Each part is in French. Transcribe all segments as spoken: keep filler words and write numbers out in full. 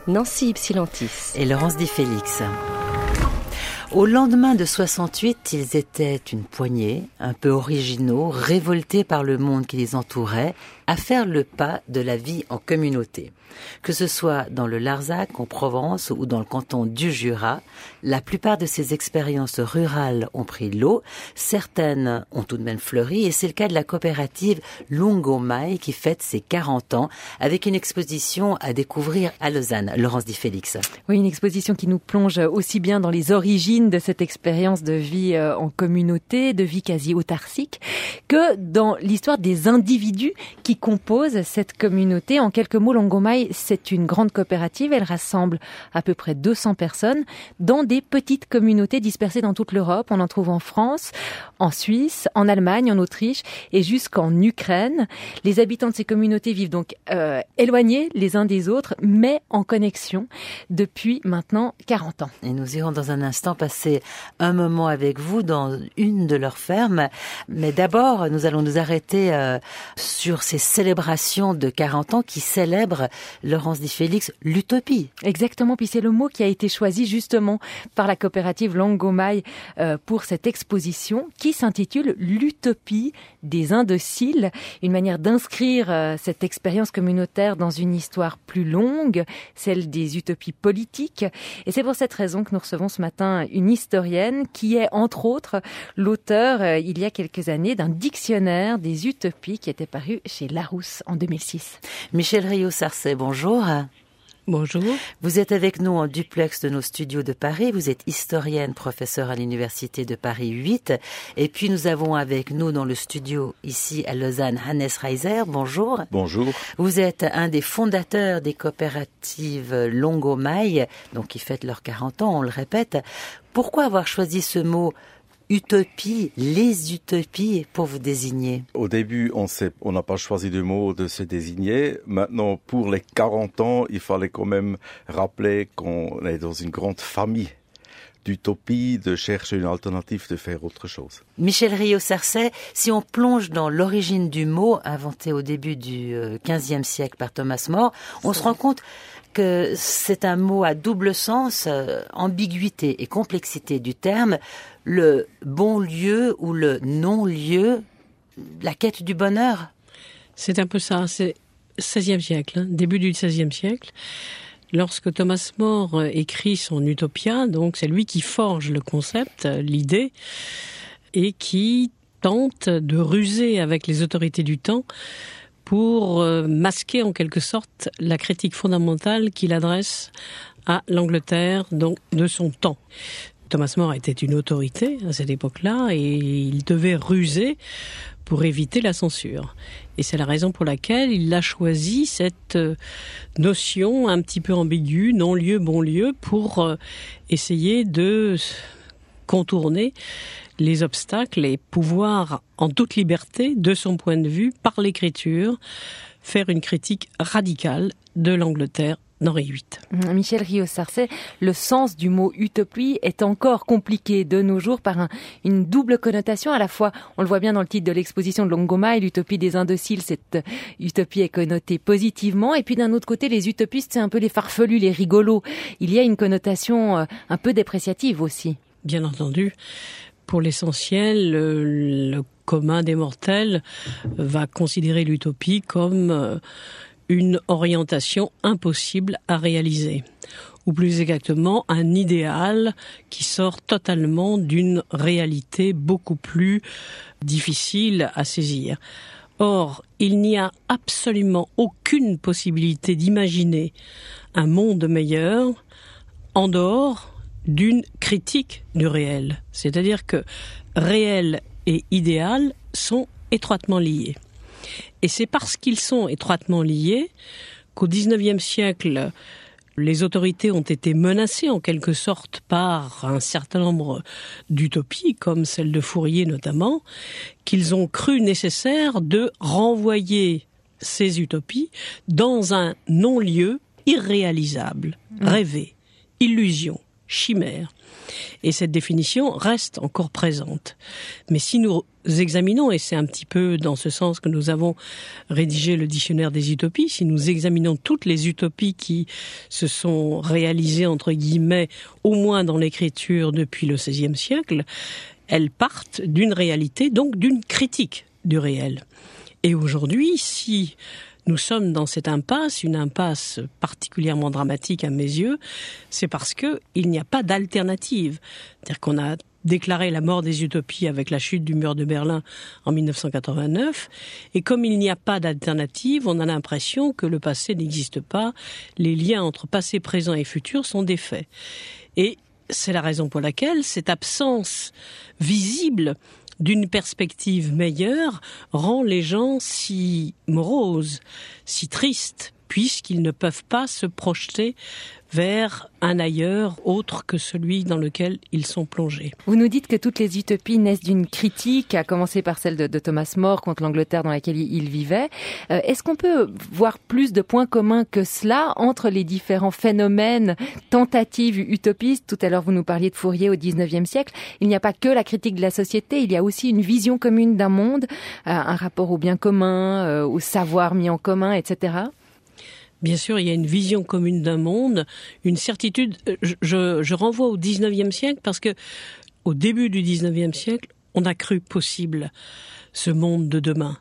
Nancy Ypsilantis et Laurence Di Félix. Au lendemain de soixante-huit, ils étaient une poignée, un peu originaux, révoltés par le monde qui les entourait, à faire le pas de la vie en communauté. Que ce soit dans le Larzac, en Provence ou dans le canton du Jura, la plupart de ces expériences rurales ont pris l'eau, certaines ont tout de même fleuri et c'est le cas de la coopérative Lungomai qui fête ses quarante ans avec une exposition à découvrir à Lausanne. Laurence Di Félix. Oui, une exposition qui nous plonge aussi bien dans les origines de cette expérience de vie en communauté, de vie quasi autarcique, que dans l'histoire des individus qui composent cette communauté. En quelques mots, Lungomai, c'est une grande coopérative. Elle rassemble à peu près deux cents personnes dans des petites communautés dispersées dans toute l'Europe. On en trouve en France, en Suisse, en Allemagne, en Autriche et jusqu'en Ukraine. Les habitants de ces communautés vivent donc euh, éloignés les uns des autres, mais en connexion depuis maintenant quarante ans. Et nous irons dans un instant passer un moment avec vous dans une de leurs fermes. Mais d'abord, nous allons nous arrêter euh, sur ces célébrations de quarante ans qui célèbrent, Laurence Di Félix, l'utopie. Exactement, puis c'est le mot qui a été choisi justement par la coopérative Lungomai euh, pour cette exposition qui s'intitule l'utopie des indociles, une manière d'inscrire euh, cette expérience communautaire dans une histoire plus longue, celle des utopies politiques. Et c'est pour cette raison que nous recevons ce matin une historienne qui est entre autres l'auteur euh, il y a quelques années d'un dictionnaire des utopies qui était paru chez Larousse en deux mille six. Michel Rio-Sarcey, bonjour. Bonjour. Vous êtes avec nous en duplex de nos studios de Paris. Vous êtes historienne, professeure à l'Université de Paris huit. Et puis nous avons avec nous dans le studio ici à Lausanne, Hannes Reiser. Bonjour. Bonjour. Vous êtes un des fondateurs des coopératives Lungomai, donc qui fêtent leurs quarante ans, on le répète. Pourquoi avoir choisi ce mot utopie, les utopies, pour vous désigner? Au début, on sait, on n'a pas choisi de mot de se désigner. Maintenant, pour les quarante ans, il fallait quand même rappeler qu'on est dans une grande famille d'utopie, de chercher une alternative, de faire autre chose. Michel Rio-Sarcey, si on plonge dans l'origine du mot, inventé au début du quinzième siècle par Thomas More, on se rend compte que c'est un mot à double sens, euh, ambiguïté et complexité du terme, le bon lieu ou le non-lieu, la quête du bonheur. C'est un peu ça, c'est seizième siècle, hein, début du seizième siècle. Lorsque Thomas More écrit son Utopia, donc c'est lui qui forge le concept, l'idée, et qui tente de ruser avec les autorités du temps pour masquer en quelque sorte la critique fondamentale qu'il adresse à l'Angleterre donc de son temps. Thomas More était une autorité à cette époque-là et il devait ruser pour éviter la censure. Et c'est la raison pour laquelle il a choisi cette notion un petit peu ambiguë, non-lieu, bon-lieu, pour essayer de contourner les obstacles et pouvoir, en toute liberté, de son point de vue, par l'écriture, faire une critique radicale de l'Angleterre d'Henri huit. Michel Rio-Sarcey, le sens du mot utopie est encore compliqué de nos jours par un, une double connotation. À la fois, on le voit bien dans le titre de l'exposition de Lungomai, l'utopie des indociles, cette utopie est connotée positivement. Et puis d'un autre côté, les utopistes, c'est un peu les farfelus, les rigolos. Il y a une connotation un peu dépréciative aussi. Bien entendu. Pour l'essentiel, le, le commun des mortels va considérer l'utopie comme une orientation impossible à réaliser, ou plus exactement un idéal qui sort totalement d'une réalité beaucoup plus difficile à saisir. Or, il n'y a absolument aucune possibilité d'imaginer un monde meilleur en dehors d'une critique du réel. C'est-à-dire que réel et idéal sont étroitement liés. Et c'est parce qu'ils sont étroitement liés qu'au dix-neuvième siècle, les autorités ont été menacées en quelque sorte par un certain nombre d'utopies, comme celle de Fourier notamment, qu'ils ont cru nécessaire de renvoyer ces utopies dans un non-lieu irréalisable, mmh. rêvé, illusion. chimère. Et cette définition reste encore présente. Mais si nous examinons, et c'est un petit peu dans ce sens que nous avons rédigé le dictionnaire des utopies, si nous examinons toutes les utopies qui se sont réalisées, entre guillemets, au moins dans l'écriture depuis le seizième siècle, elles partent d'une réalité, donc d'une critique du réel. Et aujourd'hui, si nous sommes dans cette impasse, une impasse particulièrement dramatique à mes yeux, c'est parce que il n'y a pas d'alternative. C'est-à-dire qu'on a déclaré la mort des utopies avec la chute du mur de Berlin en mille neuf cent quatre-vingt-neuf, et comme il n'y a pas d'alternative, on a l'impression que le passé n'existe pas, les liens entre passé, présent et futur sont défaits. Et c'est la raison pour laquelle cette absence visible d'une perspective meilleure rend les gens si moroses, si tristes, puisqu'ils ne peuvent pas se projeter vers un ailleurs autre que celui dans lequel ils sont plongés. Vous nous dites que toutes les utopies naissent d'une critique, à commencer par celle de, de Thomas More contre l'Angleterre dans laquelle il, il vivait. Euh, est-ce qu'on peut voir plus de points communs que cela entre les différents phénomènes, tentatives utopistes? Tout à l'heure, vous nous parliez de Fourier au dix-neuvième siècle. Il n'y a pas que la critique de la société, il y a aussi une vision commune d'un monde, euh, un rapport au bien commun, euh, au savoir mis en commun, et cetera. Bien sûr, il y a une vision commune d'un monde, une certitude. Je, je, je renvoie au dix-neuvième siècle parce que, au début du dix-neuvième siècle, on a cru possible ce monde de demain.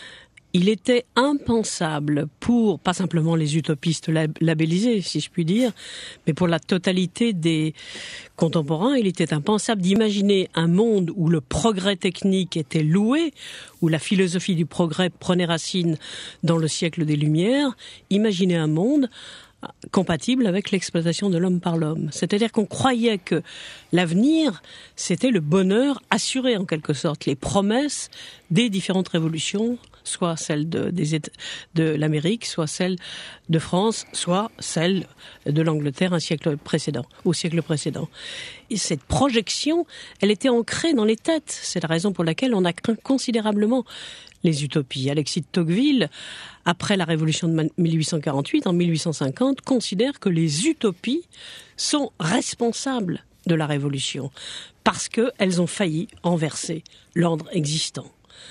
Il était impensable pour, pas simplement les utopistes lab- labellisés, si je puis dire, mais pour la totalité des contemporains, il était impensable d'imaginer un monde où le progrès technique était loué, où la philosophie du progrès prenait racine dans le siècle des Lumières. Imaginer un monde compatible avec l'exploitation de l'homme par l'homme. C'est-à-dire qu'on croyait que l'avenir, c'était le bonheur assuré en quelque sorte, les promesses des différentes révolutions, soit celle de, des États, de l'Amérique, soit celle de France, soit celle de l'Angleterre un siècle précédent, au siècle précédent. Et cette projection, elle était ancrée dans les têtes. C'est la raison pour laquelle on a craint considérablement les utopies. Alexis de Tocqueville, après la Révolution de mille huit cent quarante-huit, en mille huit cent cinquante, considère que les utopies sont responsables de la Révolution parce qu'elles ont failli renverser l'ordre existant.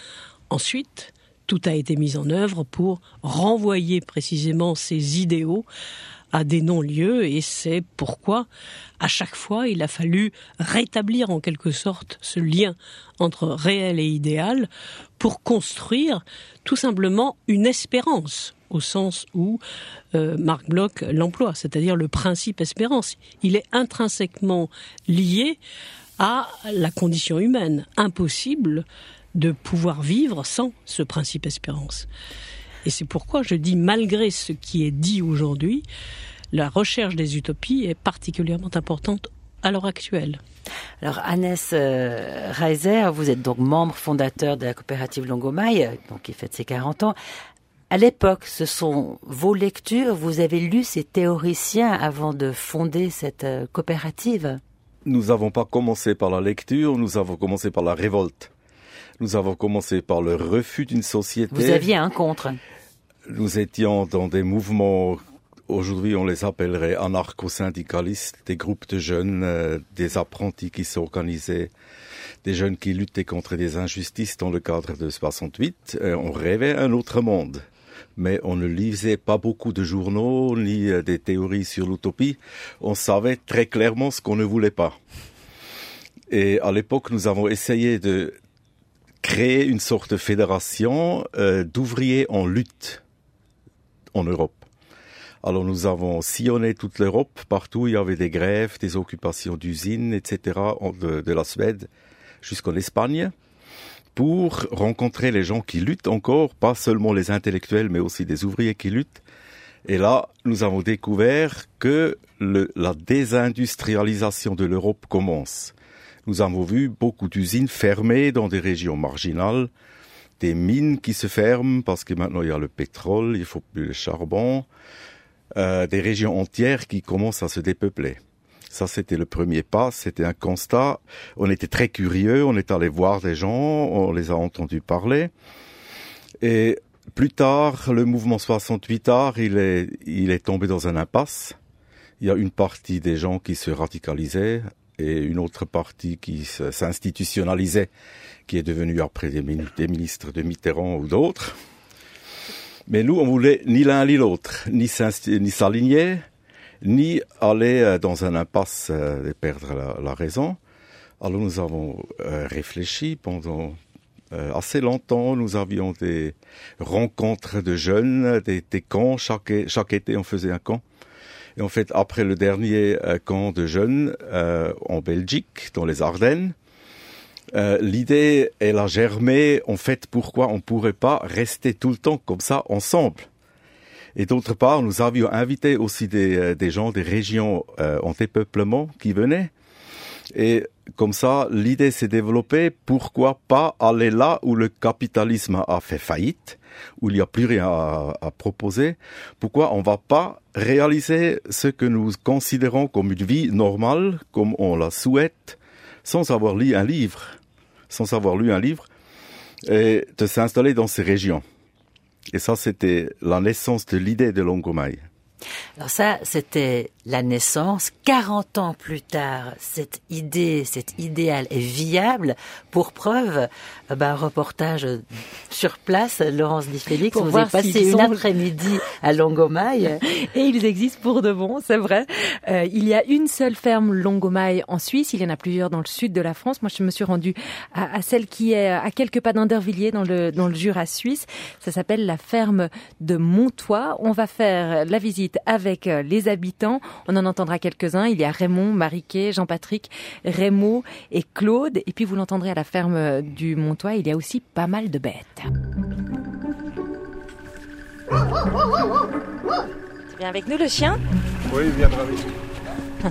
Ensuite, tout a été mis en œuvre pour renvoyer précisément ces idéaux à des non-lieux, et c'est pourquoi, à chaque fois, il a fallu rétablir en quelque sorte ce lien entre réel et idéal pour construire tout simplement une espérance, au sens où euh, Marc Bloch l'emploie, c'est-à-dire le principe espérance. Il est intrinsèquement lié à la condition humaine, impossible de pouvoir vivre sans ce principe espérance. Et c'est pourquoi je dis, malgré ce qui est dit aujourd'hui, la recherche des utopies est particulièrement importante à l'heure actuelle. Alors, Hannes euh, Reiser, vous êtes donc membre fondateur de la coopérative Longomaille, donc qui fête ses quarante ans. À l'époque, ce sont vos lectures, vous avez lu ces théoriciens avant de fonder cette euh, coopérative? Nous n'avons pas commencé par la lecture, nous avons commencé par la révolte. Nous avons commencé par le refus d'une société. Vous aviez un contre. Nous étions dans des mouvements, aujourd'hui on les appellerait anarcho-syndicalistes, des groupes de jeunes, euh, des apprentis qui s'organisaient, des jeunes qui luttaient contre des injustices dans le cadre de soixante-huit. Euh, on rêvait un autre monde, mais on ne lisait pas beaucoup de journaux, ni euh, des théories sur l'utopie. On savait très clairement ce qu'on ne voulait pas. Et à l'époque, nous avons essayé de créer une sorte de fédération euh, d'ouvriers en lutte en Europe. Alors nous avons sillonné toute l'Europe, partout il y avait des grèves, des occupations d'usines, et cetera, de, de la Suède jusqu'en Espagne, pour rencontrer les gens qui luttent encore, pas seulement les intellectuels, mais aussi des ouvriers qui luttent. Et là, nous avons découvert que le, la désindustrialisation de l'Europe commence. Nous avons vu beaucoup d'usines fermées dans des régions marginales, des mines qui se ferment parce que maintenant il y a le pétrole, il faut plus le charbon, euh, des régions entières qui commencent à se dépeupler. Ça, c'était le premier pas, c'était un constat. On était très curieux, on est allé voir des gens, on les a entendus parler. Et plus tard, le mouvement soixante-huit art, il est, il est tombé dans un impasse. il y a une partie des gens qui se radicalisaient et une autre partie qui s'institutionnalisait, qui est devenue après des, des ministres de Mitterrand ou d'autres. Mais nous, on voulait ni l'un ni l'autre, ni s'aligner, ni aller dans un impasse et perdre la, la raison. Alors nous avons euh, réfléchi pendant euh, assez longtemps. Nous avions des rencontres de jeunes, des, des camps. Chaque, chaque été, on faisait un camp. Et en fait, après le dernier euh, camp de jeunes euh, en Belgique, dans les Ardennes, euh, l'idée, elle a germé, en fait, pourquoi on ne pourrait pas rester tout le temps comme ça, ensemble. Et d'autre part, nous avions invité aussi des, des gens des régions euh, en dépeuplement qui venaient. Et comme ça, l'idée s'est développée, pourquoi pas aller là où le capitalisme a fait faillite, où il n'y a plus rien à, à proposer. Pourquoi on ne va pas réaliser ce que nous considérons comme une vie normale, comme on la souhaite, sans avoir lu un livre, sans avoir lu un livre, et de s'installer dans ces régions. Et ça, c'était la naissance de l'idée de Longomaille. Alors ça, c'était la naissance. quarante ans plus tard, cette idée, cet idéal est viable. Pour preuve, bah, un reportage sur place, Laurence Di Félix, vous avez passé une après-midi à Longomaille. Et ils existent pour de bon, c'est vrai. Euh, il y a une seule ferme Longomaille en Suisse. Il y en a plusieurs dans le sud de la France. Moi, je me suis rendue à, à celle qui est à quelques pas d'Indervilliers, dans le, dans le Jura suisse. Ça s'appelle la ferme de Montois. On va faire la visite avec les habitants. On en entendra quelques-uns. Il y a Raymond, Mariquet, Jean-Patrick, Rémo et Claude. Et puis vous l'entendrez à la ferme du Montois, il y a aussi pas mal de bêtes. Tu viens avec nous, le chien ? Oui, il viendra avec nous.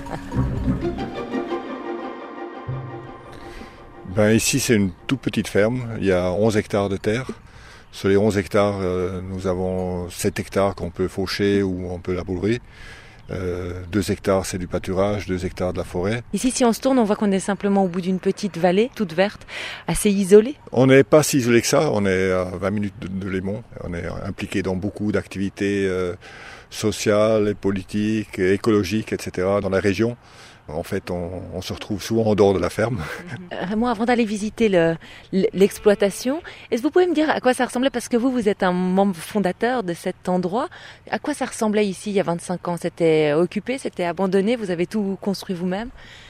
Ben, ici, c'est une toute petite ferme. Il y a onze hectares de terre. Sur les onze hectares, euh, nous avons sept hectares qu'on peut faucher ou on peut labourer. Euh, deux hectares, c'est du pâturage, deux hectares de la forêt. Ici, si on se tourne, on voit qu'on est simplement au bout d'une petite vallée, toute verte, assez isolée. On n'est pas si isolé que ça. On est à vingt minutes de, de Lémont. On est impliqué dans beaucoup d'activités euh, sociales, et politiques, et écologiques, et cetera dans la région. En fait, on, on se retrouve souvent en dehors de la ferme. Raymond, avant d'aller visiter le, l'exploitation, est-ce que vous pouvez me dire à quoi ça ressemblait ? Parce que vous, vous êtes un membre fondateur de cet endroit. À quoi ça ressemblait ici il y a vingt-cinq ans ? C'était occupé, c'était abandonné, vous avez tout construit vous-même ?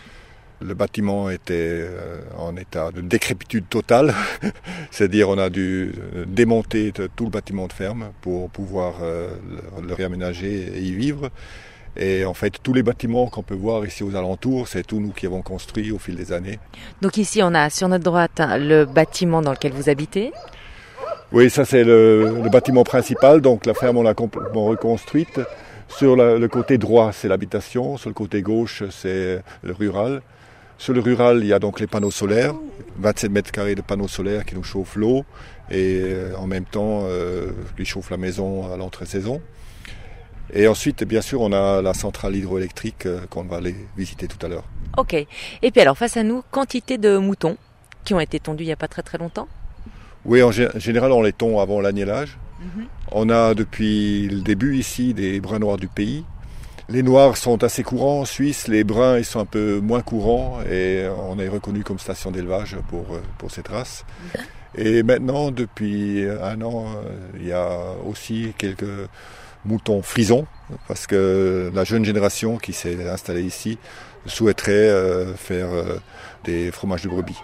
Le bâtiment était en état de décrépitude totale, c'est-à-dire on a dû démonter tout le bâtiment de ferme pour pouvoir le, le réaménager et y vivre. Et en fait, tous les bâtiments qu'on peut voir ici aux alentours, c'est tout nous qui avons construit au fil des années. Donc ici, on a sur notre droite le bâtiment dans lequel vous habitez. Oui, ça c'est le, le bâtiment principal, donc la ferme on l'a complètement reconstruite. Sur la, le côté droit, c'est l'habitation, sur le côté gauche, c'est le rural. Sur le rural, il y a donc les panneaux solaires, vingt-sept mètres carrés de panneaux solaires qui nous chauffent l'eau et euh, en même temps euh, qui chauffent la maison à l'entrée-saison. Et ensuite, bien sûr, on a la centrale hydroélectrique euh, qu'on va aller visiter tout à l'heure. Ok. Et puis alors, face à nous, quantité de moutons qui ont été tondus il n'y a pas très très longtemps ? Oui, en g- général, on les tond avant l'agnellage. Mm-hmm. On a depuis le début ici des bruns noirs du pays. Les noirs sont assez courants en Suisse, les bruns ils sont un peu moins courants et on est reconnu comme station d'élevage pour, pour cette race. Mm-hmm. Et maintenant, depuis un an, il y a aussi quelques moutons frisons, parce que la jeune génération qui s'est installée ici souhaiterait euh, faire euh, des fromages de brebis.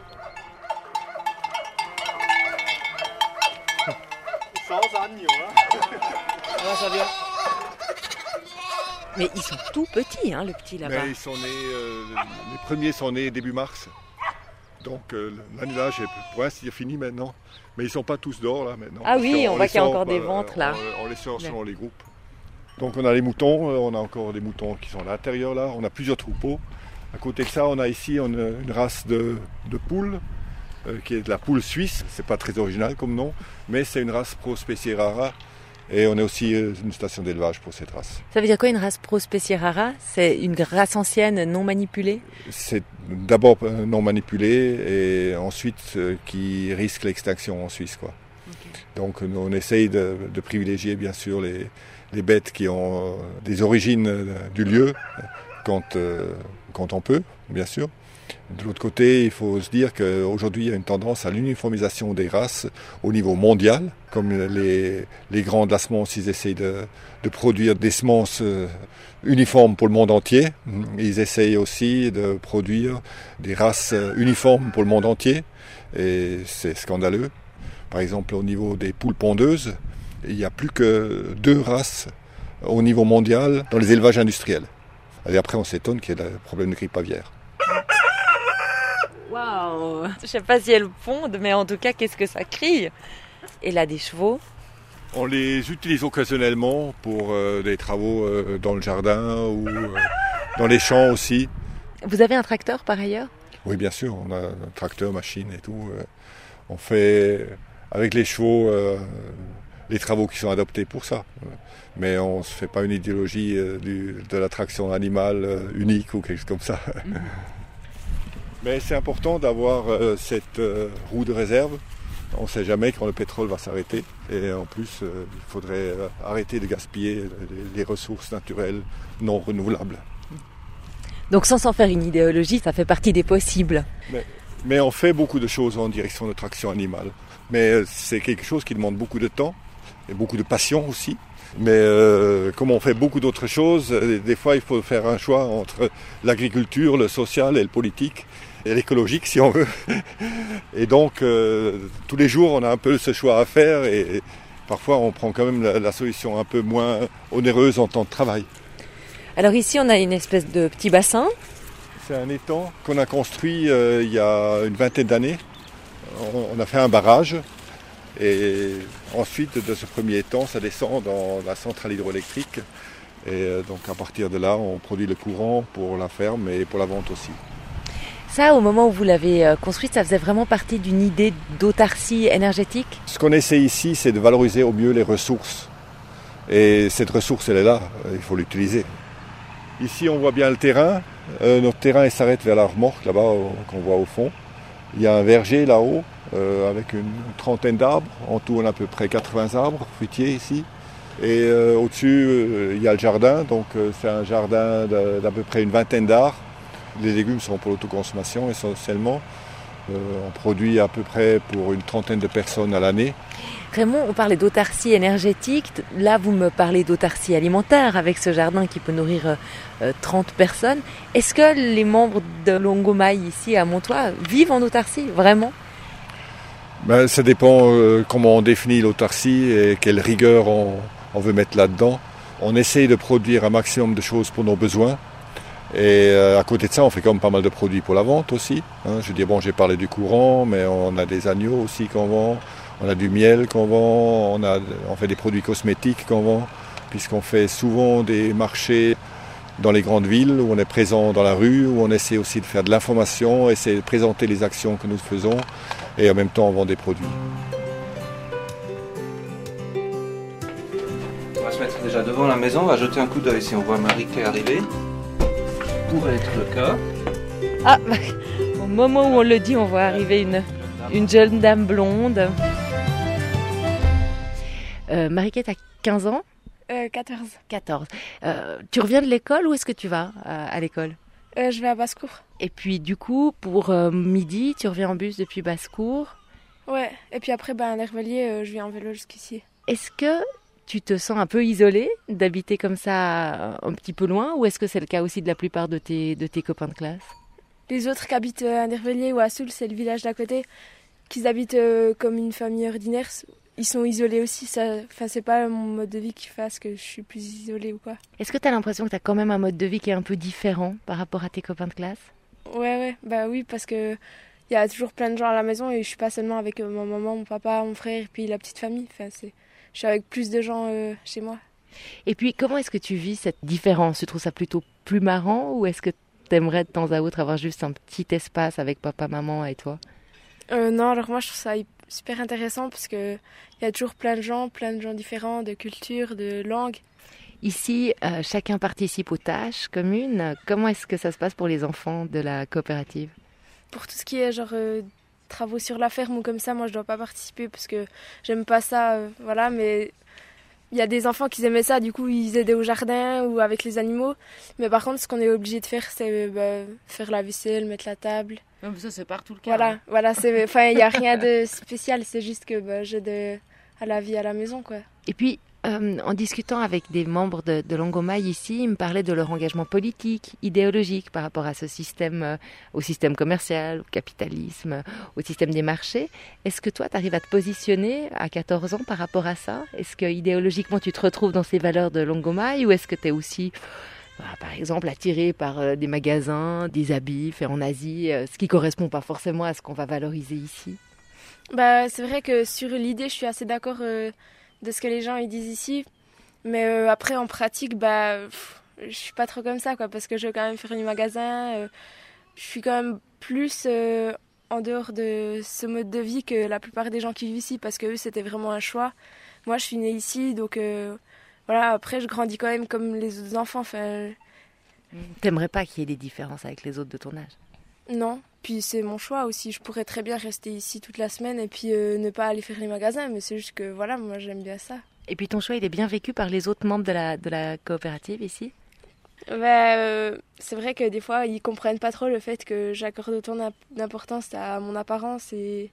Mais ils sont tout petits, hein, le petit là-bas. Mais ils sont nés, euh, les premiers sont nés début mars. Donc euh, l'annulage est pour ainsi dire fini maintenant. Mais ils ne sont pas tous dehors là maintenant. Ah oui, on, on voit qu'il y a encore bah, des ventres là. On, on les sort selon les groupes. Donc on a les moutons, on a encore des moutons qui sont à l'intérieur là, on a plusieurs troupeaux. À côté de ça, on a ici on a une race de, de poules, euh, qui est de la poule suisse. C'est pas très original comme nom, mais c'est une race Pro Specie Rara. Et on a aussi une station d'élevage pour cette race. Ça veut dire quoi une race Pro Specie Rara ? C'est une race ancienne non manipulée ? C'est d'abord non manipulée et ensuite euh, qui risque l'extinction en Suisse, quoi. Okay. Donc on essaye de, de privilégier bien sûr les, des bêtes qui ont des origines du lieu quand, euh, quand on peut, bien sûr. De l'autre côté, il faut se dire qu'aujourd'hui, il y a une tendance à l'uniformisation des races au niveau mondial. Comme les, les grands de la semence, ils essayent de, de produire des semences uniformes pour le monde entier. Ils essayent aussi de produire des races uniformes pour le monde entier. Et c'est scandaleux. Par exemple, au niveau des poules pondeuses, il n'y a plus que deux races au niveau mondial dans les élevages industriels. Et après, on s'étonne qu'il y ait le problème de grippe aviaire. Waouh! Je ne sais pas si elles pondent, mais en tout cas, qu'est-ce que ça crie! Et là, des chevaux? On les utilise occasionnellement pour euh, des travaux euh, dans le jardin ou euh, dans les champs aussi. Vous avez un tracteur par ailleurs? Oui, bien sûr, on a un tracteur, machine et tout. Euh, on fait avec les chevaux euh, les travaux qui sont adaptés pour ça. Mais on ne se fait pas une idéologie euh, du, de la traction animale euh, unique ou quelque chose comme ça. Mmh. Mais c'est important d'avoir euh, cette euh, roue de réserve. On ne sait jamais quand le pétrole va s'arrêter. Et en plus, euh, il faudrait euh, arrêter de gaspiller les, les ressources naturelles non renouvelables. Donc sans s'en faire une idéologie, ça fait partie des possibles. Mais, mais on fait beaucoup de choses en direction de traction animale. Mais euh, c'est quelque chose qui demande beaucoup de temps et beaucoup de passion aussi. Mais euh, comme on fait beaucoup d'autres choses, des fois il faut faire un choix entre l'agriculture, le social et le politique. Et l'écologique si on veut. Et donc euh, tous les jours on a un peu ce choix à faire et parfois on prend quand même la, la solution un peu moins onéreuse en temps de travail. Alors ici on a une espèce de petit bassin. C'est un étang qu'on a construit euh, il y a une vingtaine d'années. On, on a fait un barrage et ensuite de ce premier étang ça descend dans la centrale hydroélectrique. Et euh, donc à partir de là on produit le courant pour la ferme et pour la vente aussi. Ça, au moment où vous l'avez construite, ça faisait vraiment partie d'une idée d'autarcie énergétique? Ce qu'on essaie ici, c'est de valoriser au mieux les ressources. Et cette ressource, elle est là, il faut l'utiliser. Ici, on voit bien le terrain. Euh, notre terrain, il s'arrête vers la remorque, là-bas, euh, qu'on voit au fond. Il y a un verger là-haut, euh, avec une trentaine d'arbres. En tout, on a à peu près quatre-vingts arbres fruitiers ici. Et euh, au-dessus, euh, il y a le jardin. Donc, euh, c'est un jardin d'à peu près une vingtaine d'arbres. Les légumes sont pour l'autoconsommation essentiellement. Euh, on produit à peu près pour une trentaine de personnes à l'année. Raymond, on parlait d'autarcie énergétique. Là, vous me parlez d'autarcie alimentaire avec ce jardin qui peut nourrir euh, trente personnes. Est-ce que les membres de Longomai ici à Montois vivent en autarcie, vraiment? Ben, ça dépend euh, comment on définit l'autarcie et quelle rigueur on, on veut mettre là-dedans. On essaye de produire un maximum de choses pour nos besoins. Et euh, à côté de ça, on fait quand même pas mal de produits pour la vente aussi. Hein. Je veux dire, bon, j'ai parlé du courant, mais on a des agneaux aussi qu'on vend, on a du miel qu'on vend, on, a, on fait des produits cosmétiques qu'on vend, puisqu'on fait souvent des marchés dans les grandes villes, où on est présent dans la rue, où on essaie aussi de faire de l'information, essayer de présenter les actions que nous faisons, et en même temps, on vend des produits. On va se mettre déjà devant la maison, on va jeter un coup d'œil si on voit Marie-Claire arriver. Pourrait être le cas. Ah, bah, au moment où on le dit, on voit arriver une, une jeune dame blonde. Euh, Marie-Claire, t'as quinze ans? euh, quatorze. quatorze. Euh, tu reviens de l'école? Où est-ce que tu vas à, à l'école? euh, Je vais à Basse-Cour. Et puis du coup, pour euh, midi, tu reviens en bus depuis Basse-Cour? Ouais, et puis après, ben, à l'Hervelier, euh, je viens en vélo jusqu'ici. Est-ce que tu te sens un peu isolée d'habiter comme ça un petit peu loin, ou est-ce que c'est le cas aussi de la plupart de tes, de tes copains de classe? Les autres qui habitent à Nervelier ou à Soule, c'est le village d'à côté, qui habitent euh, comme une famille ordinaire, ils sont isolés aussi. Ça, enfin, c'est pas mon mode de vie qui fasse que je suis plus isolée ou quoi. Est-ce que tu as l'impression que tu as quand même un mode de vie qui est un peu différent par rapport à tes copains de classe? Ouais, ouais, bah oui, parce que il y a toujours plein de gens à la maison et je suis pas seulement avec euh, ma maman, mon papa, mon frère et puis la petite famille. Enfin, c'est... Je suis avec plus de gens euh, chez moi. Et puis, comment est-ce que tu vis cette différence? Tu trouves ça plutôt plus marrant, ou est-ce que tu aimerais de temps à autre avoir juste un petit espace avec papa, maman et toi? euh, Non, alors moi je trouve ça super intéressant parce qu'il y a toujours plein de gens, plein de gens différents, de cultures, de langues. Ici, euh, chacun participe aux tâches communes. Comment est-ce que ça se passe pour les enfants de la coopérative? Pour tout ce qui est genre... Euh, travaux sur la ferme ou comme ça, moi je dois pas participer parce que j'aime pas ça, euh, voilà, mais Il y a des enfants qui aimaient ça, du coup ils aidaient au jardin ou avec les animaux. Mais par contre, ce qu'on est obligé de faire, c'est bah, faire la vaisselle, mettre la table. Non, mais ça, c'est partout le cas. Voilà, hein. voilà, c'est, enfin, il n'y a rien de spécial, c'est juste que bah, j'aide à la vie à la maison, quoi. Et puis, euh, en discutant avec des membres de, de Longomaille ici, ils me parlaient de leur engagement politique, idéologique par rapport à ce système, euh, au système commercial, au capitalisme, euh, au système des marchés. Est-ce que toi, tu arrives à te positionner à quatorze ans par rapport à ça? Est-ce que idéologiquement, tu te retrouves dans ces valeurs de Longomaille ou est-ce que tu es aussi, bah, par exemple, attiré par euh, des magasins, des habits faits en Asie, euh, ce qui correspond pas forcément à ce qu'on va valoriser ici? Bah, c'est vrai que sur l'idée, je suis assez d'accord euh, de ce que les gens ils disent ici. Mais euh, après, en pratique, bah, pff, je suis pas trop comme ça, quoi, parce que je veux quand même faire du magasin. Euh, je suis quand même plus euh, en dehors de ce mode de vie que la plupart des gens qui vivent ici, parce que eux, c'était vraiment un choix. Moi, je suis née ici, donc euh, voilà, après, je grandis quand même comme les autres enfants. Enfin, T'aimerais pas qu'il y ait des différences avec les autres de ton âge? non, puis c'est mon choix aussi. Je pourrais très bien rester ici toute la semaine et puis euh, ne pas aller faire les magasins, mais c'est juste que voilà, moi j'aime bien ça. Et puis ton choix, il est bien vécu par les autres membres de la, de la coopérative ici? Bah, euh, c'est vrai que des fois, ils comprennent pas trop le fait que j'accorde autant d'importance à mon apparence et...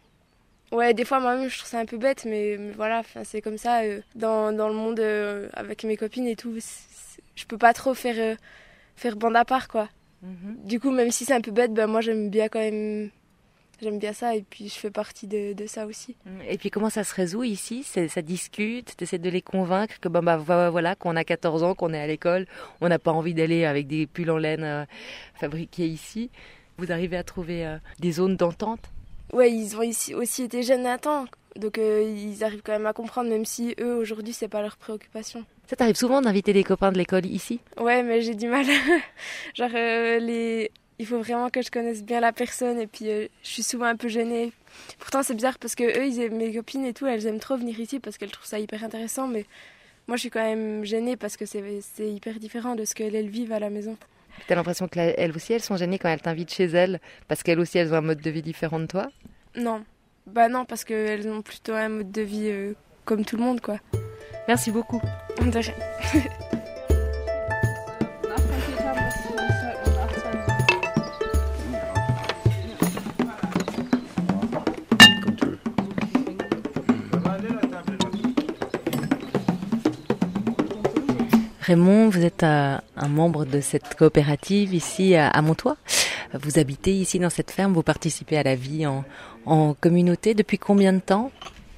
Ouais, des fois, moi-même, je trouve ça un peu bête, mais, mais voilà, c'est comme ça. Euh, dans, dans le monde, euh, avec mes copines et tout, c'est, je peux pas trop faire, euh, faire bande à part, quoi. Mm-hmm. Du coup, même si c'est un peu bête, ben, moi, j'aime bien quand même... J'aime bien ça et puis je fais partie de, de ça aussi. Et puis comment ça se résout ici? C'est, ça discute, tu essaies de les convaincre que ben, bah, voilà, qu'on a quatorze ans, qu'on est à l'école, on n'a pas envie d'aller avec des pulls en laine euh, fabriqués ici. Vous arrivez à trouver euh, des zones d'entente? Ouais, ils ont ici aussi été jeunes un temps, donc euh, ils arrivent quand même à comprendre, même si eux aujourd'hui c'est pas leur préoccupation. Ça t'arrive souvent d'inviter des copains de l'école ici? Ouais, mais j'ai du mal. Genre euh, les... Il faut vraiment que je connaisse bien la personne et puis euh, je suis souvent un peu gênée. Pourtant c'est bizarre parce que eux, ils aiment, mes copines et tout, elles aiment trop venir ici parce qu'elles trouvent ça hyper intéressant. Mais moi je suis quand même gênée parce que c'est, c'est hyper différent de ce qu'elles vivent à la maison. T'as l'impression qu'elles aussi elles sont gênées quand elles t'invitent chez elles parce qu'elles aussi elles ont un mode de vie différent de toi? Non, bah non parce qu'elles ont plutôt un mode de vie euh, comme tout le monde quoi. Merci beaucoup. De rien. Raymond, vous êtes un, un membre de cette coopérative ici à, à Montois. Vous habitez ici dans cette ferme, vous participez à la vie en, en communauté. Depuis combien de temps?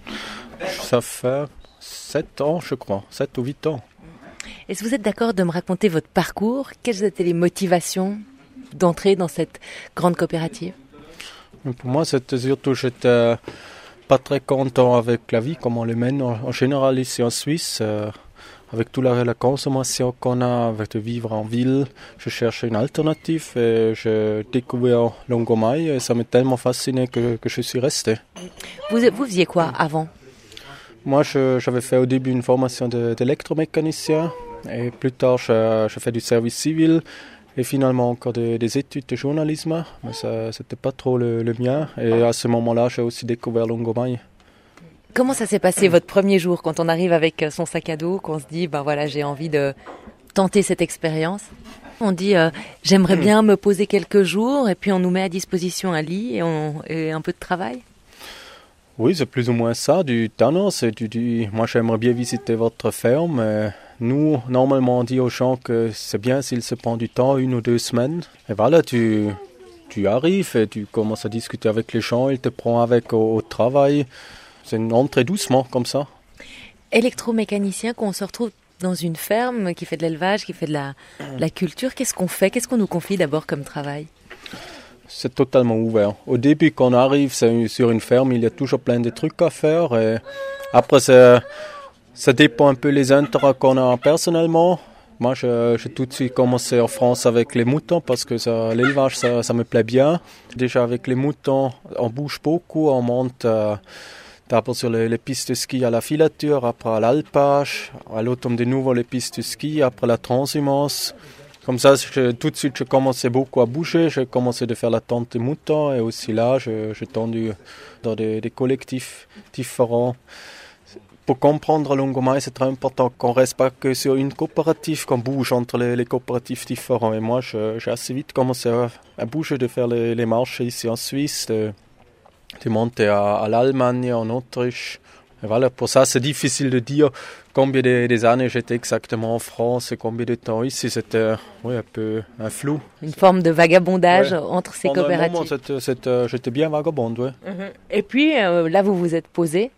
Ça fait sept ans, je crois, sept ou huit ans. Est-ce que vous êtes d'accord de me raconter votre parcours? Quelles étaient les motivations d'entrer dans cette grande coopérative? Pour moi, c'était surtout que j'étais pas très content avec la vie, comme on le mène en, en général ici en Suisse. Euh, Avec toute la, la consommation qu'on a, avec de vivre en ville, je cherchais une alternative et j'ai découvert Longomaille et ça m'a tellement fasciné que, que je suis resté. Vous, vous faisiez quoi avant? Moi, je, j'avais fait au début une formation de, d'électromécanicien et plus tard, je, je fais du service civil et finalement encore des, des études de journalisme, mais ça c'était pas trop le, le mien. Et à ce moment-là, j'ai aussi découvert Longomaille. Comment ça s'est passé votre premier jour quand on arrive avec son sac à dos, qu'on se dit ben voilà j'ai envie de tenter cette expérience? On dit euh, j'aimerais bien me poser quelques jours et puis on nous met à disposition un lit et, on, et un peu de travail? Oui, c'est plus ou moins ça, du temps. C'est du, du, moi j'aimerais bien visiter votre ferme. Et nous, normalement on dit aux gens que c'est bien s'ils se prennent du temps, une ou deux semaines. Et voilà, tu, tu arrives et tu commences à discuter avec les gens, ils te prennent avec au, au travail. C'est une entrée doucement, comme ça. Électromécanicien, quand on se retrouve dans une ferme qui fait de l'élevage, qui fait de la, la culture, qu'est-ce qu'on fait? Qu'est-ce qu'on nous confie d'abord comme travail? C'est totalement ouvert. Au début, quand on arrive c'est sur une ferme, il y a toujours plein de trucs à faire. Et après, ça, ça dépend un peu les intérêts qu'on a personnellement. Moi, je, j'ai tout de suite commencé en France avec les moutons parce que ça, l'élevage, ça, ça me plaît bien. Déjà, avec les moutons, on bouge beaucoup, on monte... Euh, D'abord sur les, les pistes de ski à la filature, après à l'alpage, à l'automne de nouveau les pistes de ski, après la transhumance. Comme ça, je, tout de suite, je commençais beaucoup à bouger. J'ai commencé de faire la tente des moutons et aussi là, je, j'ai tendu dans des, des collectifs différents. pour comprendre Longomai, c'est très important qu'on ne reste pas que sur une coopérative, qu'on bouge entre les, les coopératives différents. Et moi, je, j'ai assez vite commencé à, à bouger, de faire les, les marchés ici en Suisse, de, de monter à, à l'Allemagne, en Autriche. Et voilà, pour ça, c'est difficile de dire combien de, des années j'étais exactement en France et combien de temps ici. C'était oui, un peu un flou. Une forme de vagabondage ouais. entre ces Pendant coopératives. Un moment, c'était, c'était, j'étais bien vagabonde, oui. Mm-hmm. Et puis, euh, là, vous vous êtes posé.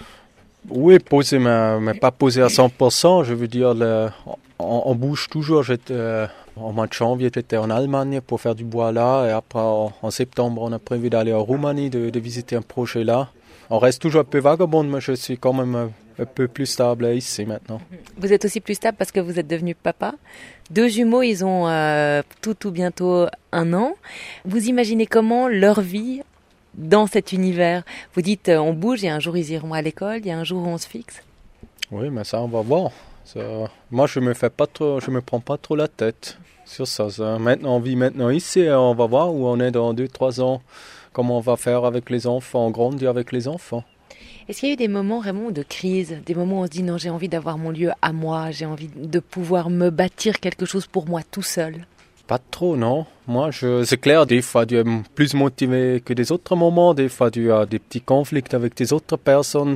Oui, posé, mais, mais pas posé à cent pour cent. Je veux dire, le, on, on bouge toujours. J'étais, euh, en mois de janvier, j'étais en Allemagne pour faire du bois là. Et après, en, en septembre, on a prévu d'aller en Roumanie, de, de visiter un projet là. On reste toujours un peu vagabond, mais je suis quand même un, un peu plus stable ici maintenant. Vous êtes aussi plus stable parce que vous êtes devenu papa. Deux jumeaux, ils ont euh, tout ou bientôt un an. Vous imaginez comment leur vie dans cet univers? Vous dites euh, on bouge, il y a un jour ils iront à l'école, il y a un jour où on se fixe. Oui, mais ça on va voir. Ça, moi je me fais pas trop, je me prends pas trop la tête sur ça. ça. Maintenant on vit maintenant ici et on va voir où on est dans deux, trois ans. Comment on va faire avec les enfants, grandir avec les enfants. Est-ce qu'il y a eu des moments vraiment de crise, des moments où on se dit non, j'ai envie d'avoir mon lieu à moi, j'ai envie de pouvoir me bâtir quelque chose pour moi tout seul? Pas trop, non. Moi, je, c'est clair, des fois tu es plus motivé que des autres moments, des fois tu as des petits conflits avec des autres personnes.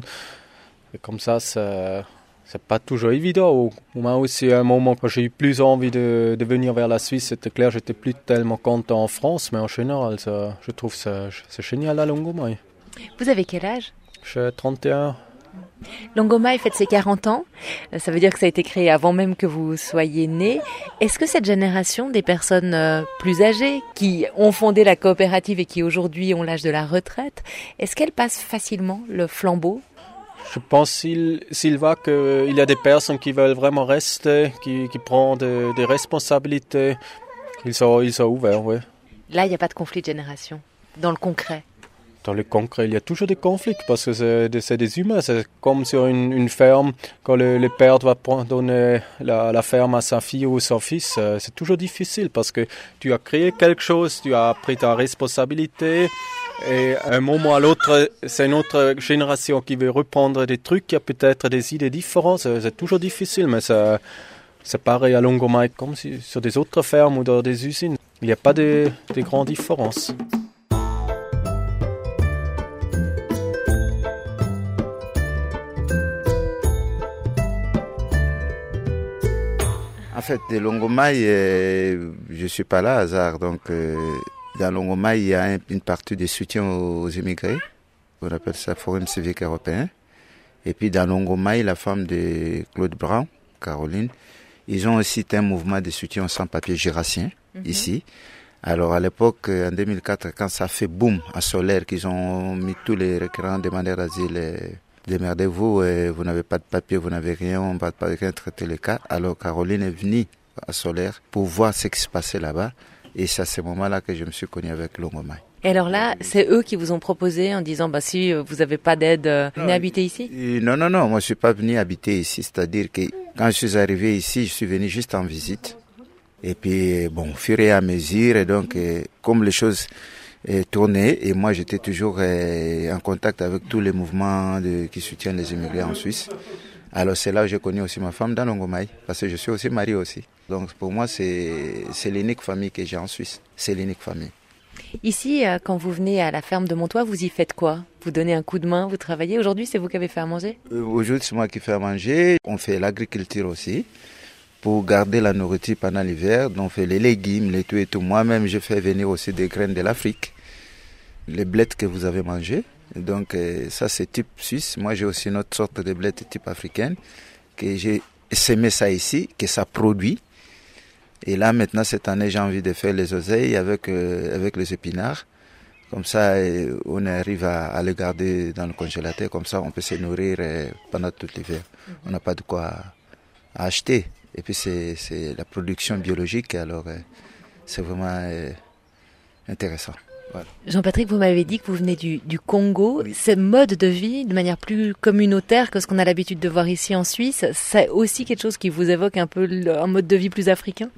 Et comme ça, c'est, c'est pas toujours évident. Moi aussi, à un moment, quand j'ai eu plus envie de, de venir vers la Suisse, c'était clair, j'étais plus tellement content en France, mais en général, ça, je trouve ça c'est génial à Longomai. Vous avez quel âge? J'ai trente et un. Longomai fête ses quarante ans, ça veut dire que ça a été créé avant même que vous soyez né. Est-ce que cette génération des personnes plus âgées qui ont fondé la coopérative et qui aujourd'hui ont l'âge de la retraite, est-ce qu'elles passent facilement le flambeau? Je pense, Sylvain, qu'il y a des personnes qui veulent vraiment rester, qui, qui prennent des, des responsabilités. Ils sont, ils sont ouverts, oui. Là, il n'y a pas de conflit de génération, dans le concret. Dans le concret, il y a toujours des conflits parce que c'est des, c'est des humains. C'est comme sur une, une ferme, quand le, le père va donner la, la ferme à sa fille ou son fils, c'est toujours difficile parce que tu as créé quelque chose, tu as pris ta responsabilité. Et à un moment à l'autre, c'est une autre génération qui veut reprendre des trucs, qui a peut-être des idées différentes. C'est, c'est toujours difficile, mais ça, c'est pareil à Longomai comme si, sur des autres fermes ou dans des usines. Il n'y a pas de, de grandes différences. En fait, de Longomai, euh, je ne suis pas là, hasard, donc... Euh Dans Longomai, il y a une partie de soutien aux immigrés, on appelle ça Forum civique européen. Et puis dans Longomai, la femme de Claude Brown, Caroline, ils ont aussi un mouvement de soutien aux sans-papiers jurassiens, mm-hmm. ici. Alors à l'époque, en deux mille quatre, quand ça fait boum à Solaire, qu'ils ont mis tous les requérants demandeurs d'asile, démerdez-vous, vous n'avez pas de papier, vous n'avez rien, on ne va pas traiter le cas. Alors Caroline est venue à Solaire pour voir ce qui se passait là-bas. Et c'est à ce moment-là que je me suis connu avec Longomai. Et alors là, c'est eux qui vous ont proposé en disant, bah si vous n'avez pas d'aide, venez habiter ici? Non, non, non, moi je ne suis pas venu habiter ici. C'est-à-dire que quand je suis arrivé ici, je suis venu juste en visite. Et puis, bon, au fur et à mesure, et donc, comme les choses tournaient, et moi j'étais toujours en contact avec tous les mouvements de, qui soutiennent les immigrés en Suisse. Alors c'est là où j'ai connu aussi ma femme dans Longomai, parce que je suis aussi marié aussi. Donc pour moi, c'est, c'est l'unique famille que j'ai en Suisse. C'est l'unique famille. Ici, quand vous venez à la ferme de Montois, vous y faites quoi? Vous donnez un coup de main, vous travaillez? Aujourd'hui, c'est vous qui avez fait à manger? euh, Aujourd'hui, c'est moi qui fais à manger. On fait l'agriculture aussi, pour garder la nourriture pendant l'hiver. Donc on fait les légumes, les tout et tout. Moi-même, je fais venir aussi des graines de l'Afrique. Les blettes que vous avez mangées. Donc euh, ça, c'est type suisse. Moi, j'ai aussi une autre sorte de blettes type africaine, que j'ai semé ça ici, que ça produit. Et là, maintenant, cette année, j'ai envie de faire les oseilles avec, euh, avec les épinards. Comme ça, euh, on arrive à, à les garder dans le congélateur. Comme ça, on peut se nourrir euh, pendant tout l'hiver. Mm-hmm. On n'a pas de quoi à, à acheter. Et puis, c'est, c'est la production biologique. Alors, euh, c'est vraiment euh, intéressant. Voilà. Jean-Patrick, vous m'avez dit que vous venez du, du Congo. Oui. Ce mode de vie, de manière plus communautaire que ce qu'on a l'habitude de voir ici en Suisse, c'est aussi quelque chose qui vous évoque un peu un mode de vie plus africain?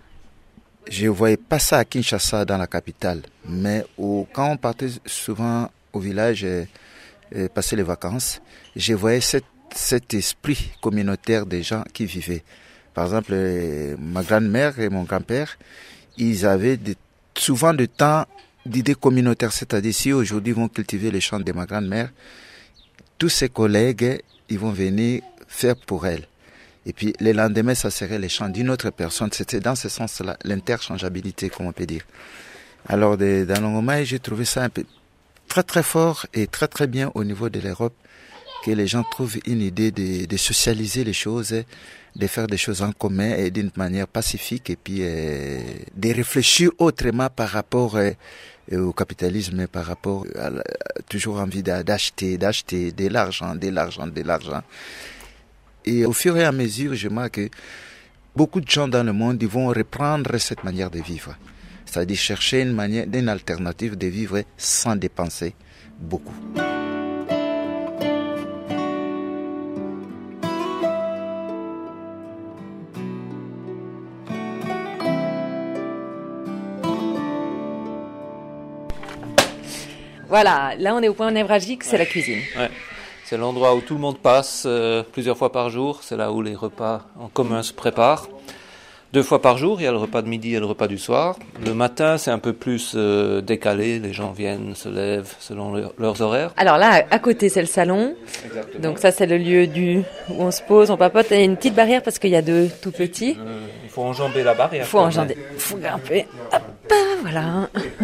Je ne voyais pas ça à Kinshasa, dans la capitale. Mais au, quand on partait souvent au village et, et passer les vacances, je voyais cette cet esprit communautaire des gens qui vivaient. Par exemple, ma grand-mère et mon grand-père, ils avaient de, souvent de temps d'idées communautaires. C'est-à-dire, si aujourd'hui ils vont cultiver les champs de ma grand-mère, tous ses collègues, ils vont venir faire pour elle. Et puis, le lendemain, ça serait les champs d'une autre personne. C'était dans ce sens-là, l'interchangeabilité, comme on peut dire. Alors, de, dans Longomaï, j'ai trouvé ça un peu très, très fort et très, très bien au niveau de l'Europe, que les gens trouvent une idée de, de socialiser les choses, de faire des choses en commun et d'une manière pacifique, et puis euh, de réfléchir autrement par rapport euh, au capitalisme, par rapport à la, toujours envie d'acheter, d'acheter de l'argent, de l'argent, de l'argent. Et au fur et à mesure, je vois que beaucoup de gens dans le monde, ils vont reprendre cette manière de vivre. C'est-à-dire chercher une manière, une alternative de vivre sans dépenser beaucoup. Voilà, là on est au point névralgique, c'est ouais. La cuisine. Ouais. C'est l'endroit où tout le monde passe euh, plusieurs fois par jour. C'est là où les repas en commun se préparent. Deux fois par jour, il y a le repas de midi et le repas du soir. Le matin, c'est un peu plus euh, décalé. Les gens viennent, se lèvent selon leur, leurs horaires. Alors là, à côté, c'est le salon. Exactement. Donc ça, c'est le lieu du, où on se pose, on papote. Il y a une petite barrière parce qu'il y a deux tout petits. Euh, il faut enjamber la barrière. Il faut enjamber. Il faut grimper. Hop, voilà.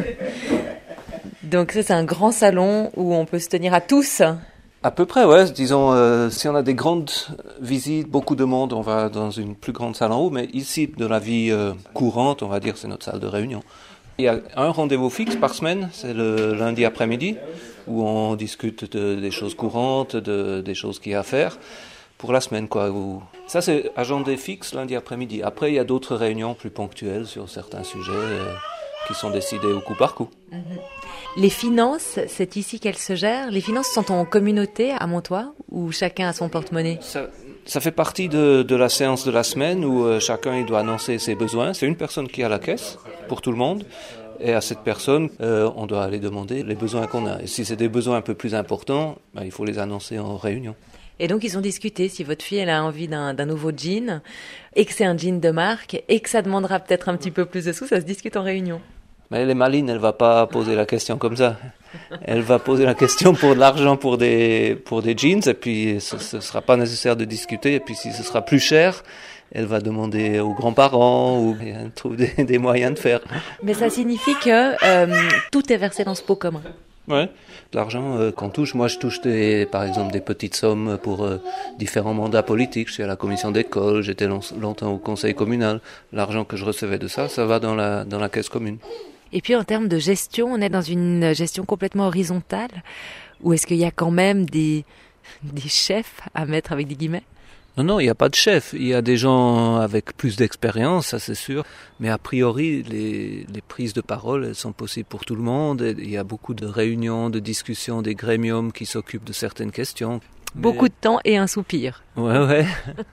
Donc ça, c'est un grand salon où on peut se tenir à tous. À peu près, ouais. Disons, euh, si on a des grandes visites, beaucoup de monde, on va dans une plus grande salle en haut. Mais ici, de la vie euh, courante, on va dire, c'est notre salle de réunion. Il y a un rendez-vous fixe par semaine, c'est le lundi après-midi, où on discute de, des choses courantes, de, des choses qu'il y a à faire pour la semaine, quoi. Où... Ça, c'est agenda fixe lundi après-midi. Après, il y a d'autres réunions plus ponctuelles sur certains sujets euh, qui sont décidés au coup par coup. Mmh. Les finances, c'est ici qu'elles se gèrent. Les finances sont en communauté à Montois, où chacun a son porte-monnaie. Ça, ça fait partie de, de la séance de la semaine où euh, chacun il doit annoncer ses besoins. C'est une personne qui a la caisse pour tout le monde. Et à cette personne, euh, on doit aller demander les besoins qu'on a. Et si c'est des besoins un peu plus importants, ben, il faut les annoncer en réunion. Et donc, ils ont discuté si votre fille elle a envie d'un, d'un nouveau jean, et que c'est un jean de marque, et que ça demandera peut-être un petit peu plus de sous, ça se discute en réunion. Mais elle est maline, elle va pas poser la question comme ça. Elle va poser la question pour de l'argent pour des, pour des jeans, et puis ce ne sera pas nécessaire de discuter. Et puis si ce sera plus cher, elle va demander aux grands-parents, ou elle trouve des, des moyens de faire. Mais ça signifie que euh, tout est versé dans ce pot commun. Ouais, de l'argent euh, qu'on touche. Moi, je touche des, par exemple des petites sommes pour euh, différents mandats politiques. Je suis à la commission d'école, j'étais long, longtemps au conseil communal. L'argent que je recevais de ça, ça va dans la, dans la caisse commune. Et puis en termes de gestion, on est dans une gestion complètement horizontale, ou est-ce qu'il y a quand même des, des chefs à mettre avec des guillemets ? Non, non, il n'y a pas de chef. Il y a des gens avec plus d'expérience, ça c'est sûr. Mais a priori, les, les prises de parole, elles sont possibles pour tout le monde. Il y a beaucoup de réunions, de discussions, des grémiums qui s'occupent de certaines questions. Beaucoup Mais... de temps et un soupir. Ouais, ouais.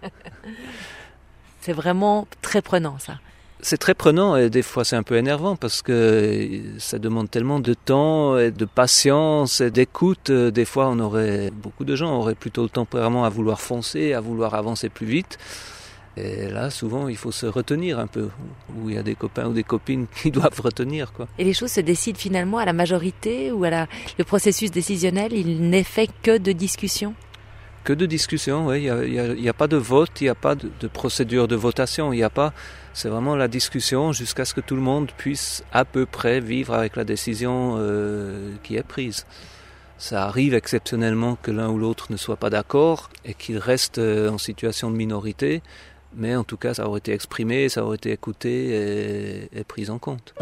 C'est vraiment très prenant, ça. C'est très prenant et des fois c'est un peu énervant parce que ça demande tellement de temps et de patience et d'écoute. Des fois on aurait, beaucoup de gens auraient plutôt le tempérament à vouloir foncer, à vouloir avancer plus vite. Et là souvent il faut se retenir un peu, ou il y a des copains ou des copines qui doivent retenir, quoi. Et les choses se décident finalement à la majorité ou à la, le processus décisionnel, il n'est fait que de discussion ? Que de discussion, oui. Il n'y a, a, a pas de vote, il n'y a pas de, de procédure de votation, il n'y a pas... C'est vraiment la discussion jusqu'à ce que tout le monde puisse à peu près vivre avec la décision euh, qui est prise. Ça arrive exceptionnellement que l'un ou l'autre ne soit pas d'accord et qu'il reste euh, en situation de minorité, mais en tout cas ça aurait été exprimé, ça aurait été écouté et, et pris en compte.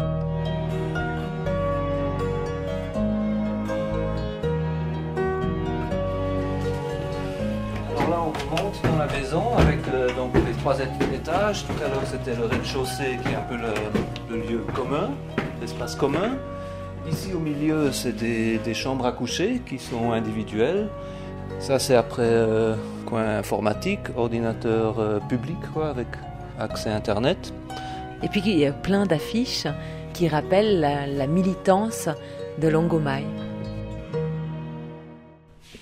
Alors là on monte dans la maison avec euh, donc les trois étages. Tout à l'heure c'était le rez-de-chaussée qui est un peu le, le lieu commun, l'espace commun. Ici au milieu c'est des, des chambres à coucher qui sont individuelles. Ça c'est après euh, coin informatique, ordinateur euh, public quoi, avec accès internet. Et puis il y a plein d'affiches qui rappellent la, la militance de Longomaï.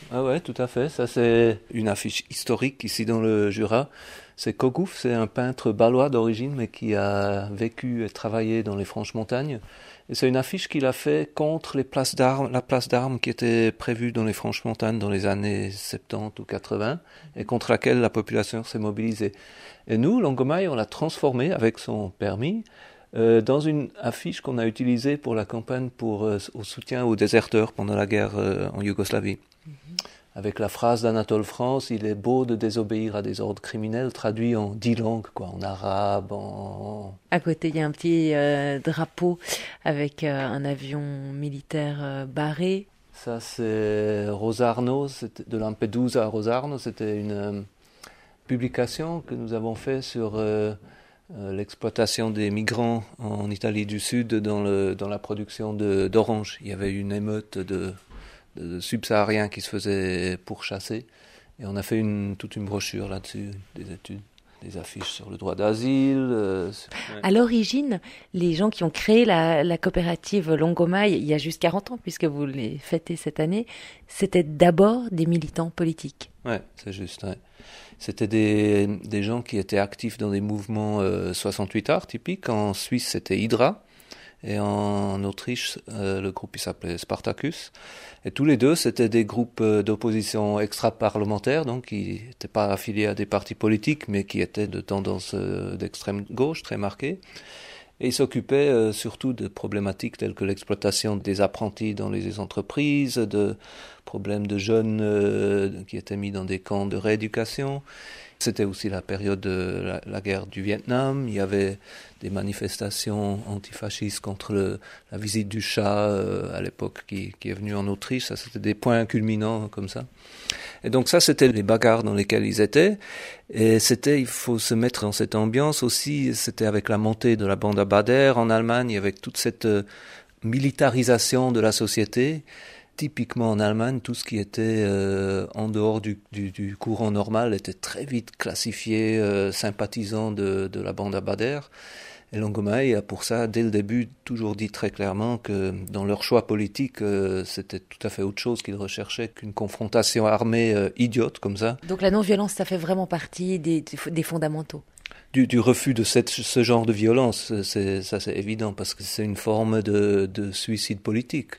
Ah ouais, tout à fait. Ça, c'est une affiche historique ici dans le Jura. C'est Kogouf, c'est un peintre balois d'origine, mais qui a vécu et travaillé dans les Franches-Montagnes. Et c'est une affiche qu'il a fait contre les places d'armes, la place d'armes qui était prévue dans les Franches-Montagnes dans les années soixante-dix ou quatre-vingts, et contre laquelle la population s'est mobilisée. Et nous, Longomaille, on l'a transformé avec son permis euh, dans une affiche qu'on a utilisée pour la campagne pour, euh, au soutien aux déserteurs pendant la guerre euh, en Yougoslavie. Mm-hmm. Avec la phrase d'Anatole France, il est beau de désobéir à des ordres criminels, traduit en dix langues, quoi, en arabe, en... À côté, il y a un petit euh, drapeau avec euh, un avion militaire euh, barré. Ça, c'est Rosarno, de Lampedusa à Rosarno. C'était une euh, publication que nous avons faite sur euh, euh, l'exploitation des migrants en Italie du Sud dans, le, dans la production de, d'oranges. Il y avait une émeute de... de subsahariens qui se faisaient pourchasser. Et on a fait une, toute une brochure là-dessus, des études, des affiches sur le droit d'asile. Euh, sur... À l'origine, les gens qui ont créé la, la coopérative Longomaille, il y a juste quarante ans, puisque vous les fêtez cette année, c'était d'abord des militants politiques. Oui, c'est juste. Ouais. C'était des, des gens qui étaient actifs dans des mouvements euh, soixante-huit arts typiques. En Suisse, c'était Hydra. Et en Autriche, euh, le groupe il s'appelait Spartacus. Et tous les deux, c'était des groupes d'opposition extra-parlementaires, donc qui n'étaient pas affiliés à des partis politiques, mais qui étaient de tendance euh, d'extrême gauche très marquée. Et ils s'occupaient euh, surtout de problématiques telles que l'exploitation des apprentis dans les entreprises, de problèmes de jeunes euh, qui étaient mis dans des camps de rééducation. C'était aussi la période de la, la guerre du Vietnam. Il y avait des manifestations antifascistes contre le, la visite du Shah euh, à l'époque qui, qui est venu en Autriche. Ça, c'était des points culminants comme ça. Et donc ça, c'était les bagarres dans lesquelles ils étaient. Et c'était, il faut se mettre dans cette ambiance aussi. C'était avec la montée de la bande à Bader en Allemagne, avec toute cette euh, militarisation de la société. Typiquement en Allemagne, tout ce qui était euh, en dehors du, du, du courant normal était très vite classifié euh, sympathisant de, de la bande à Bader. Et Longomaille a pour ça, dès le début, toujours dit très clairement que dans leur choix politique, euh, c'était tout à fait autre chose qu'ils recherchaient qu'une confrontation armée euh, idiote comme ça. Donc la non-violence, ça fait vraiment partie des, des fondamentaux. Du, du refus de cette, ce genre de violence, c'est, ça c'est évident, parce que c'est une forme de, de suicide politique.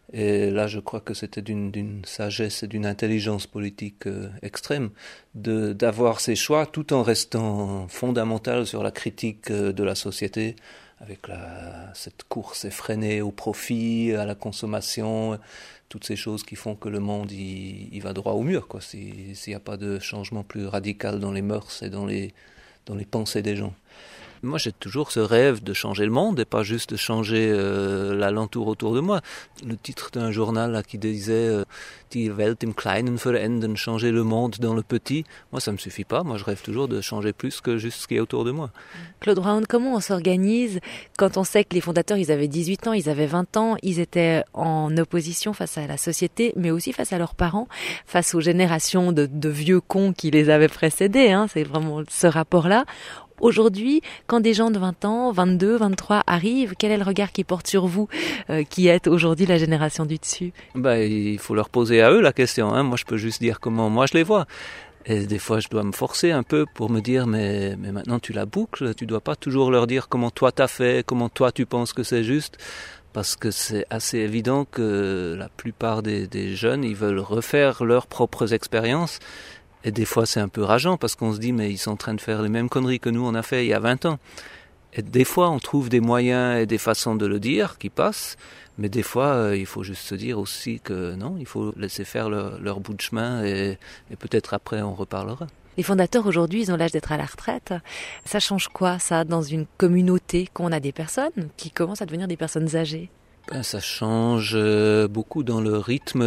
Et là, je crois que c'était d'une, d'une sagesse et d'une intelligence politique euh, extrême de, d'avoir ces choix tout en restant fondamental sur la critique euh, de la société, avec la, cette course effrénée au profit, à la consommation, toutes ces choses qui font que le monde il, il va droit au mur, quoi, si, s'il n'y a pas de changement plus radical dans les mœurs et dans les, dans les pensées des gens. Moi, j'ai toujours ce rêve de changer le monde et pas juste de changer euh, l'alentour autour de moi. Le titre d'un journal là, qui disait euh, « Die Welt im Kleinen verändern », changer le monde dans le petit. Moi, ça me suffit pas. Moi, je rêve toujours de changer plus que juste ce qui est autour de moi. Claude Raoun, comment on s'organise quand on sait que les fondateurs, ils avaient dix-huit ans, ils avaient vingt ans, ils étaient en opposition face à la société, mais aussi face à leurs parents, face aux générations de, de vieux cons qui les avaient précédés, hein, c'est vraiment ce rapport-là. Aujourd'hui, quand des gens de vingt ans, vingt-deux, vingt-trois arrivent, quel est le regard qu'ils portent sur vous, euh, qui êtes aujourd'hui la génération du dessus ? Ben, il faut leur poser à eux la question. Hein. Moi, je peux juste dire comment moi je les vois. Et des fois, je dois me forcer un peu pour me dire, mais, mais maintenant tu la boucles, tu dois pas toujours leur dire comment toi t'as fait, comment toi tu penses que c'est juste. Parce que c'est assez évident que la plupart des, des jeunes, ils veulent refaire leurs propres expériences. Et des fois, c'est un peu rageant parce qu'on se dit, mais ils sont en train de faire les mêmes conneries que nous, on a fait il y a vingt ans. Et des fois, on trouve des moyens et des façons de le dire qui passent. Mais des fois, euh, il faut juste se dire aussi que non, il faut laisser faire leur, leur bout de chemin et, et peut-être après, on reparlera. Les fondateurs, aujourd'hui, ils ont l'âge d'être à la retraite. Ça change quoi, ça, dans une communauté, quand on a des personnes qui commencent à devenir des personnes âgées ? Ben, ça change beaucoup dans le rythme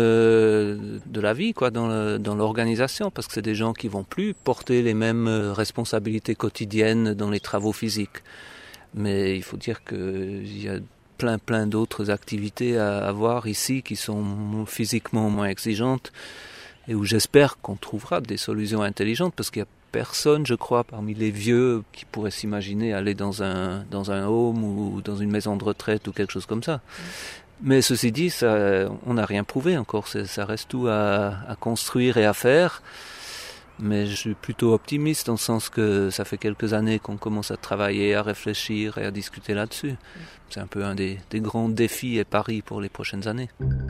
de la vie, quoi, dans, le, dans l'organisation, parce que c'est des gens qui vont plus porter les mêmes responsabilités quotidiennes dans les travaux physiques. Mais il faut dire qu'il y a plein plein d'autres activités à avoir ici qui sont physiquement moins exigeantes et où j'espère qu'on trouvera des solutions intelligentes, parce qu'il y a personne, je crois, parmi les vieux qui pourrait s'imaginer aller dans un, dans un home ou dans une maison de retraite ou quelque chose comme ça. Mais ceci dit, ça, on n'a rien prouvé encore. C'est, ça reste tout à, à construire et à faire. Mais je suis plutôt optimiste dans le sens que ça fait quelques années qu'on commence à travailler, à réfléchir et à discuter là-dessus. C'est un peu un des, des grands défis et paris pour les prochaines années.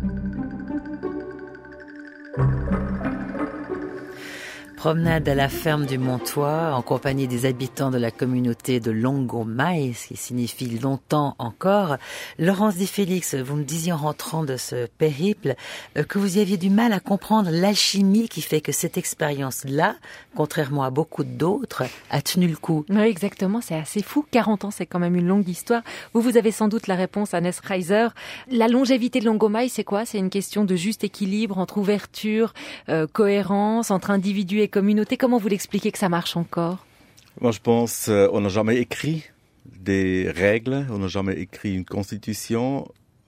Promenade à la ferme du Montois en compagnie des habitants de la communauté de Longomai, ce qui signifie longtemps encore. Laurence Di Félix, vous me disiez en rentrant de ce périple que vous y aviez du mal à comprendre l'alchimie qui fait que cette expérience-là, contrairement à beaucoup d'autres, a tenu le coup. Oui, exactement, c'est assez fou. quarante ans, c'est quand même une longue histoire. Vous, vous avez sans doute la réponse, Hannes Reiser. La longévité de Longomai, c'est quoi? C'est une question de juste équilibre entre ouverture, euh, cohérence, entre individus et communauté. Comment vous l'expliquez que ça marche encore? Moi, je pense euh, on n'a jamais écrit des règles, on n'a jamais écrit une constitution.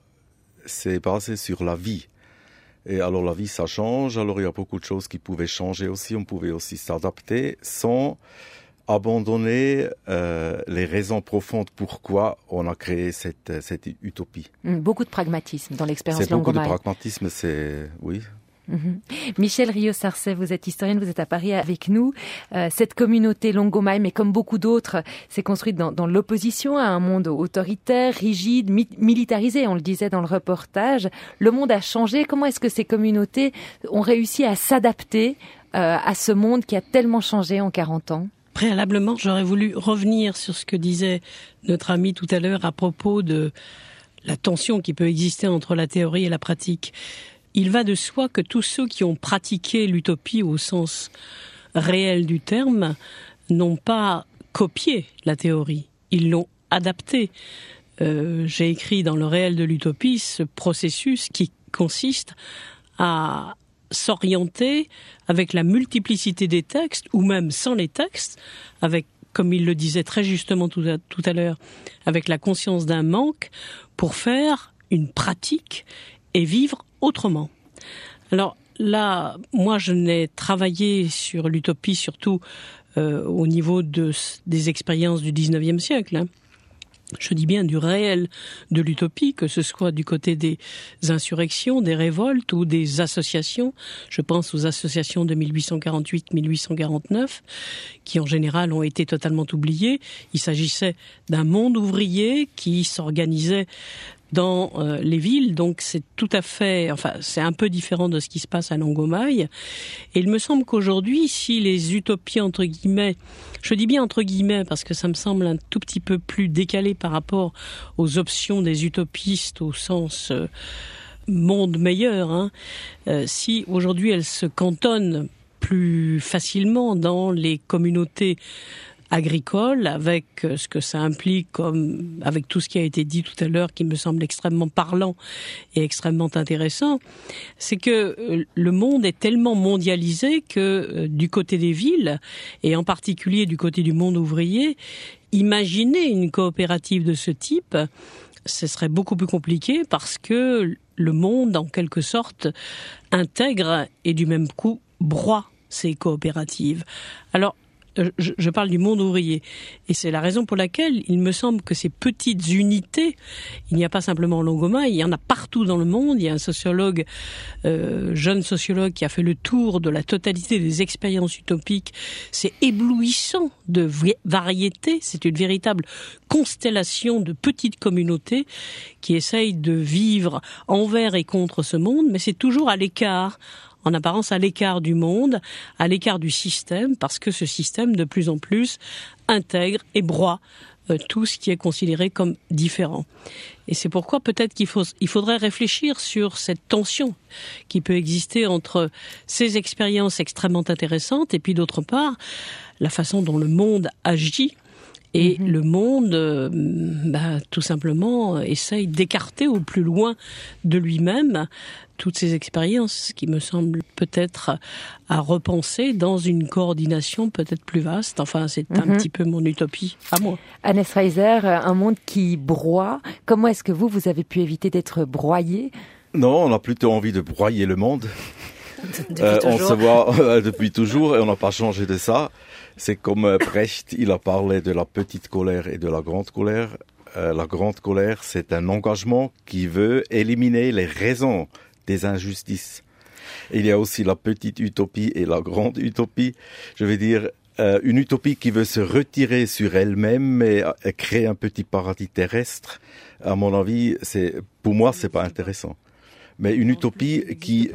C'est basé sur la vie. Et alors la vie, ça change. Alors il y a beaucoup de choses qui pouvaient changer aussi. On pouvait aussi s'adapter sans abandonner euh, les raisons profondes pourquoi on a créé cette, cette utopie. Mmh, beaucoup de pragmatisme dans l'expérience Longomai. C'est beaucoup de pragmatisme, c'est... oui. Mmh. Michel Riot-Sarcey, vous êtes historienne, vous êtes à Paris avec nous. Euh, cette communauté Longomai, mais comme beaucoup d'autres, s'est construite dans, dans l'opposition à un monde autoritaire, rigide, mi- militarisé, on le disait dans le reportage. Le monde a changé. Comment est-ce que ces communautés ont réussi à s'adapter euh, à ce monde qui a tellement changé en quarante ans? Préalablement, j'aurais voulu revenir sur ce que disait notre ami tout à l'heure à propos de la tension qui peut exister entre la théorie et la pratique. Il va de soi que tous ceux qui ont pratiqué l'utopie au sens réel du terme n'ont pas copié la théorie, ils l'ont adaptée. Euh, j'ai écrit dans le réel de l'utopie ce processus qui consiste à s'orienter avec la multiplicité des textes, ou même sans les textes, avec, comme il le disait très justement tout à, tout à l'heure, avec la conscience d'un manque, pour faire une pratique et vivre autrement. Alors là, moi je n'ai travaillé sur l'utopie surtout euh, au niveau de, des expériences du dix-neuvième siècle, hein. Je dis bien du réel de l'utopie, que ce soit du côté des insurrections, des révoltes ou des associations. Je pense aux associations de mille huit cent quarante-huit mille huit cent quarante-neuf, qui en général ont été totalement oubliées. Il s'agissait d'un monde ouvrier qui s'organisait dans euh, les villes, donc c'est tout à fait, enfin c'est un peu différent de ce qui se passe à Longomai. Et il me semble qu'aujourd'hui, si les utopies entre guillemets, je dis bien entre guillemets parce que ça me semble un tout petit peu plus décalé par rapport aux options des utopistes au sens euh, monde meilleur, hein, euh, si aujourd'hui elles se cantonnent plus facilement dans les communautés agricole, avec ce que ça implique, comme avec tout ce qui a été dit tout à l'heure, qui me semble extrêmement parlant et extrêmement intéressant, c'est que le monde est tellement mondialisé que du côté des villes, et en particulier du côté du monde ouvrier, imaginer une coopérative de ce type, ce serait beaucoup plus compliqué parce que le monde, en quelque sorte, intègre et du même coup broie ces coopératives. Alors, Je, je parle du monde ouvrier. Et c'est la raison pour laquelle il me semble que ces petites unités, il n'y a pas simplement en Longomai, il y en a partout dans le monde. Il y a un sociologue, euh, jeune sociologue, qui a fait le tour de la totalité des expériences utopiques. C'est éblouissant de variété. C'est une véritable constellation de petites communautés qui essayent de vivre envers et contre ce monde, mais c'est toujours à l'écart, en apparence à l'écart du monde, à l'écart du système, parce que ce système, de plus en plus, intègre et broie euh, tout ce qui est considéré comme différent. Et c'est pourquoi peut-être qu'il faut, il faudrait réfléchir sur cette tension qui peut exister entre ces expériences extrêmement intéressantes et puis d'autre part, la façon dont le monde agit. Et mmh. le monde, euh, bah, tout simplement, essaye d'écarter au plus loin de lui-même toutes ces expériences qui me semblent peut-être à repenser dans une coordination peut-être plus vaste. Enfin, c'est mmh. un petit peu mon utopie à moi. Hannes Reiser, un monde qui broie. Comment est-ce que vous, vous avez pu éviter d'être broyé ? Non, on a plutôt envie de broyer le monde. euh, on se voit euh, depuis toujours et on n'a pas changé de ça. C'est comme euh, Brecht, il a parlé de la petite colère et de la grande colère. Euh, la grande colère, c'est un engagement qui veut éliminer les raisons des injustices. Et il y a aussi la petite utopie et la grande utopie. Je veux dire, euh, une utopie qui veut se retirer sur elle-même et, et créer un petit paradis terrestre. À mon avis, c'est, pour moi, c'est pas intéressant. Mais une utopie qui,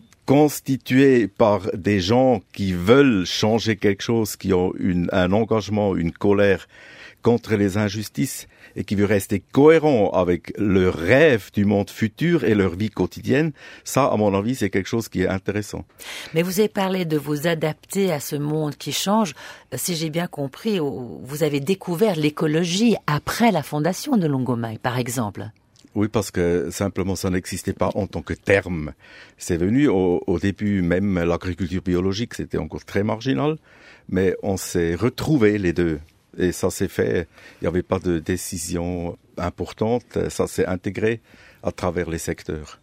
constituée par des gens qui veulent changer quelque chose, qui ont une, un engagement, une colère contre les injustices et qui veut rester cohérent avec leur rêve du monde futur et leur vie quotidienne, ça, à mon avis, c'est quelque chose qui est intéressant. Mais vous avez parlé de vous adapter à ce monde qui change. Si j'ai bien compris, vous avez découvert l'écologie après la fondation de Longomai, par exemple. Oui, parce que simplement ça n'existait pas en tant que terme. C'est venu au, au début, même l'agriculture biologique, c'était encore très marginal, mais on s'est retrouvés les deux. Et ça s'est fait, il n'y avait pas de décision importante, ça s'est intégré à travers les secteurs.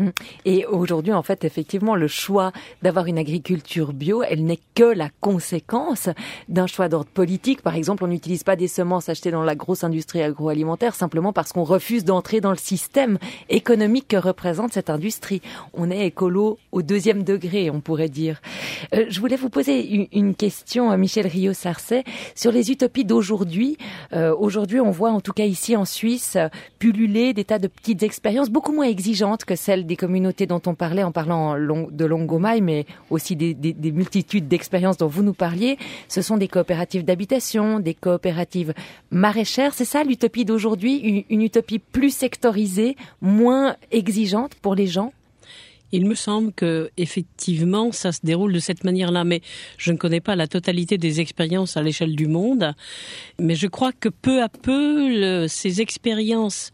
Et aujourd'hui, en fait, effectivement, le choix d'avoir une agriculture bio, elle n'est que la conséquence d'un choix d'ordre politique. Par exemple, on n'utilise pas des semences achetées dans la grosse industrie agroalimentaire simplement parce qu'on refuse d'entrer dans le système économique que représente cette industrie. On est écolo au deuxième degré, on pourrait dire. Euh, je voulais vous poser une, une question, Michel Rio-Sarcey, sur les utopies d'aujourd'hui. Euh, aujourd'hui, on voit, en tout cas ici en Suisse, pulluler des tas de petites expériences beaucoup moins exigeantes que celles des communautés dont on parlait en parlant de Longomai, mais aussi des, des, des multitudes d'expériences dont vous nous parliez. Ce sont des coopératives d'habitation, des coopératives maraîchères. C'est ça l'utopie d'aujourd'hui, une, une utopie plus sectorisée, moins exigeante pour les gens? Il me semble que effectivement ça se déroule de cette manière-là, mais je ne connais pas la totalité des expériences à l'échelle du monde. Mais je crois que peu à peu, le, ces expériences,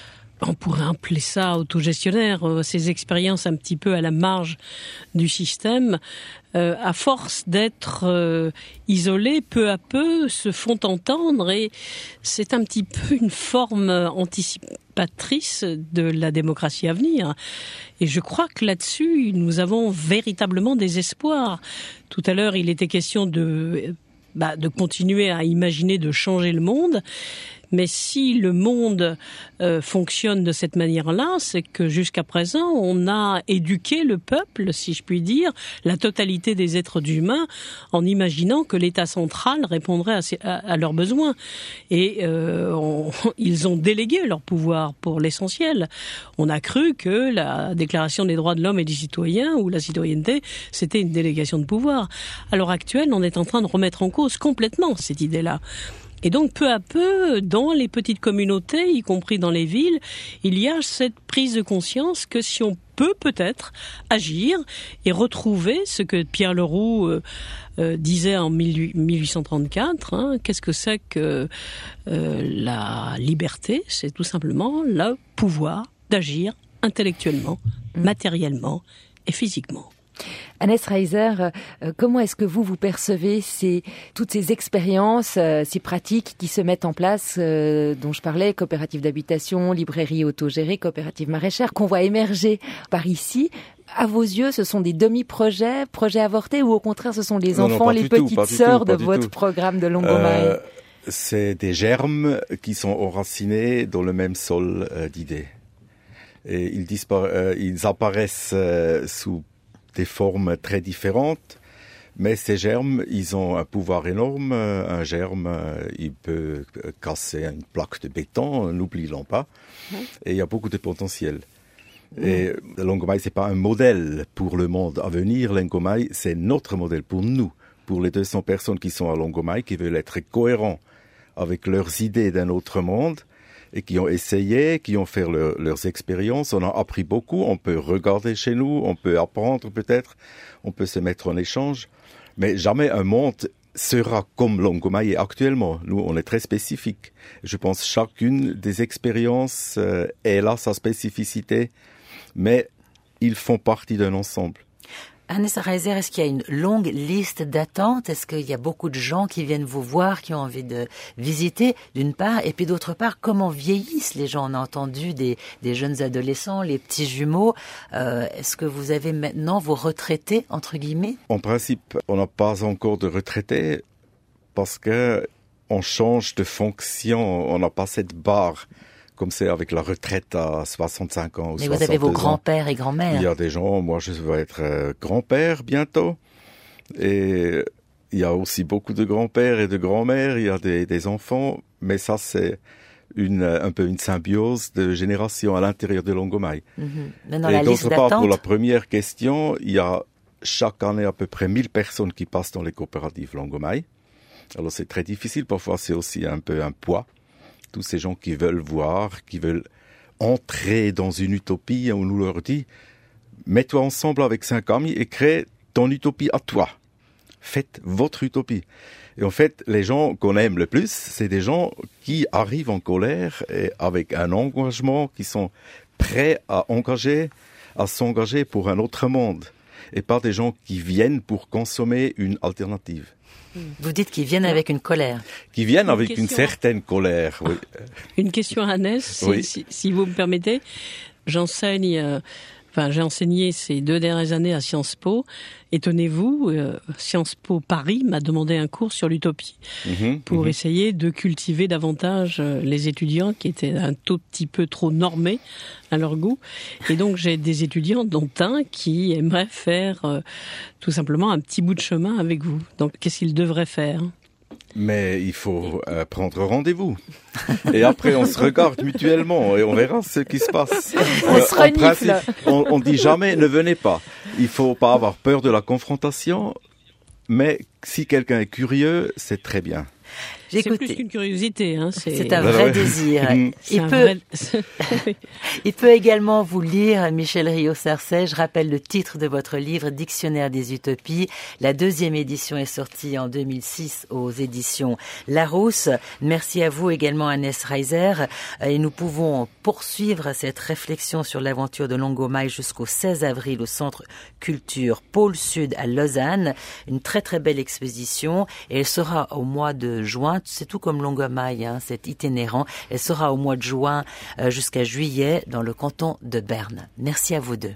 on pourrait appeler ça autogestionnaire, ces expériences un petit peu à la marge du système, euh, à force d'être euh, isolées, peu à peu se font entendre, et c'est un petit peu une forme anticipatrice de la démocratie à venir. Et je crois que là-dessus, nous avons véritablement des espoirs. Tout à l'heure, il était question de, bah, de continuer à imaginer de changer le monde. Mais si le monde euh, fonctionne de cette manière-là, c'est que jusqu'à présent, on a éduqué le peuple, si je puis dire, la totalité des êtres humains, en imaginant que l'État central répondrait à, ces, à, à leurs besoins. Et euh, on, ils ont délégué leur pouvoir pour l'essentiel. On a cru que la Déclaration des droits de l'homme et du citoyen, ou la citoyenneté, c'était une délégation de pouvoir. À l'heure actuelle, on est en train de remettre en cause complètement cette idée-là. Et donc, peu à peu, dans les petites communautés, y compris dans les villes, il y a cette prise de conscience que si on peut peut-être agir et retrouver ce que Pierre Leroux euh, euh, disait en mille huit cent trente-quatre, hein, qu'est-ce que c'est que euh, la liberté? C'est tout simplement le pouvoir d'agir intellectuellement, matériellement et physiquement. Hannes Reiser, euh, comment est-ce que vous, vous percevez ces, toutes ces expériences, euh, ces pratiques qui se mettent en place, euh, dont je parlais, coopératives d'habitation, librairies autogérées, coopératives maraîchères, qu'on voit émerger par ici? À vos yeux, ce sont des demi-projets, projets avortés, ou au contraire, ce sont les non, enfants, non, les tout, petites sœurs de votre tout. programme de Longomai? euh, C'est des germes qui sont enracinés dans le même sol euh, d'idées. Et ils, dispara- euh, ils apparaissent euh, sous des formes très différentes, mais ces germes, ils ont un pouvoir énorme. Un germe, il peut casser une plaque de béton, n'oublions pas, et il y a beaucoup de potentiel. Et Longomai, c'est pas un modèle pour le monde à venir. Longomai, c'est notre modèle pour nous, pour les deux cents personnes qui sont à Longomai, qui veulent être cohérents avec leurs idées d'un autre monde, et qui ont essayé, qui ont fait leur, leurs expériences. On a appris beaucoup, on peut regarder chez nous, on peut apprendre peut-être, on peut se mettre en échange, mais jamais un monde sera comme Longomai est actuellement. Nous, on est très spécifique. Je pense que chacune des expériences, euh, elle a sa spécificité, mais ils font partie d'un ensemble. Hannes Reiser, est-ce qu'il y a une longue liste d'attente? Est-ce qu'il y a beaucoup de gens qui viennent vous voir, qui ont envie de visiter, d'une part, et puis d'autre part, comment vieillissent les gens? On a entendu des, des jeunes adolescents, les petits jumeaux. Euh, est-ce que vous avez maintenant vos retraités, entre guillemets? En principe, on n'a pas encore de retraités parce que on change de fonction, on n'a pas cette barre. Comme c'est avec la retraite à soixante-cinq ans ou soixante-deux ans. Mais vous avez vos grands-pères et grands-mères. Il y a des gens, moi je vais être euh, grand-père bientôt. Et il y a aussi beaucoup de grands-pères et de grands-mères, il y a des, des enfants. Mais ça c'est une, un peu une symbiose de générations à l'intérieur de Longomaille. Mm-hmm. Et la d'autre part, d'attente... pour la première question, il y a chaque année à peu près mille personnes qui passent dans les coopératives Longomaille. Alors c'est très difficile, parfois c'est aussi un peu un poids. Tous ces gens qui veulent voir, qui veulent entrer dans une utopie, on nous leur dit « Mets-toi ensemble avec cinq amis et crée ton utopie à toi. Faites votre utopie. » Et en fait, les gens qu'on aime le plus, c'est des gens qui arrivent en colère et avec un engagement, qui sont prêts à engager, à s'engager pour un autre monde. Et pas des gens qui viennent pour consommer une alternative. Vous dites qu'ils viennent avec une colère. Qui viennent une avec question. une certaine colère, oui. Une question à Hannes, si, oui. si, si vous me permettez. J'enseigne, euh, enfin j'ai enseigné ces deux dernières années à Sciences Po. Étonnez-vous, euh, Sciences Po Paris m'a demandé un cours sur l'utopie Mm-hmm, pour mm-hmm. essayer de cultiver davantage euh, les étudiants qui étaient un tout petit peu trop normés à leur goût. Et donc j'ai des étudiants, dont un qui aimerait faire euh, tout simplement un petit bout de chemin avec vous. Donc qu'est-ce qu'il devrait faire ? Mais il faut euh, prendre rendez-vous. Et après, on se regarde mutuellement et on verra ce qui se passe. On euh, se en renifle. principe, on, on dit jamais ne venez pas. Il faut pas avoir peur de la confrontation. Mais si quelqu'un est curieux, c'est très bien. C'est plus qu'une curiosité. Hein, c'est... c'est un Ouais, vrai ouais. désir. C'est Il un peut... vrai... Il peut également vous lire, Michel Riot-Sarcey. Je rappelle le titre de votre livre, Dictionnaire des utopies. La deuxième édition est sortie en deux mille six aux éditions Larousse. Merci à vous également, Hannes Reiser. Et nous pouvons poursuivre cette réflexion sur l'aventure de Longomaille jusqu'au seize avril au Centre Culture Pôle Sud à Lausanne. Une très très belle exposition. Et elle sera au mois de juin. C'est tout comme Longomaille, hein, c'est itinérant. Elle sera au mois de juin euh, jusqu'à juillet dans le canton de Berne. Merci à vous deux.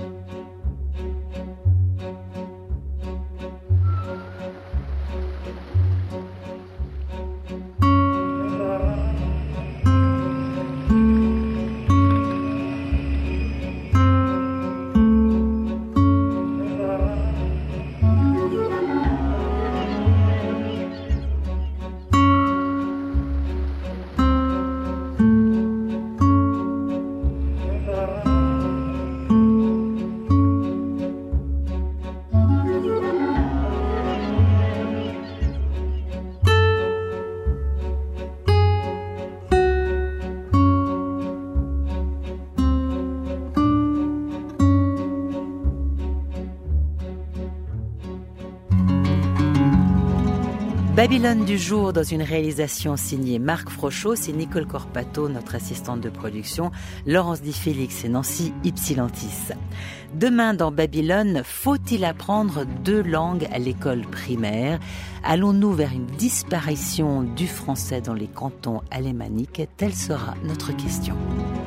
Babylone du jour dans une réalisation signée Marc Frochot, c'est Nicole Corpato, notre assistante de production, Laurence Di Félix et Nancy Ypsilantis. Demain dans Babylone, faut-il apprendre deux langues à l'école primaire? Allons-nous vers une disparition du français dans les cantons alémaniques? Telle sera notre question.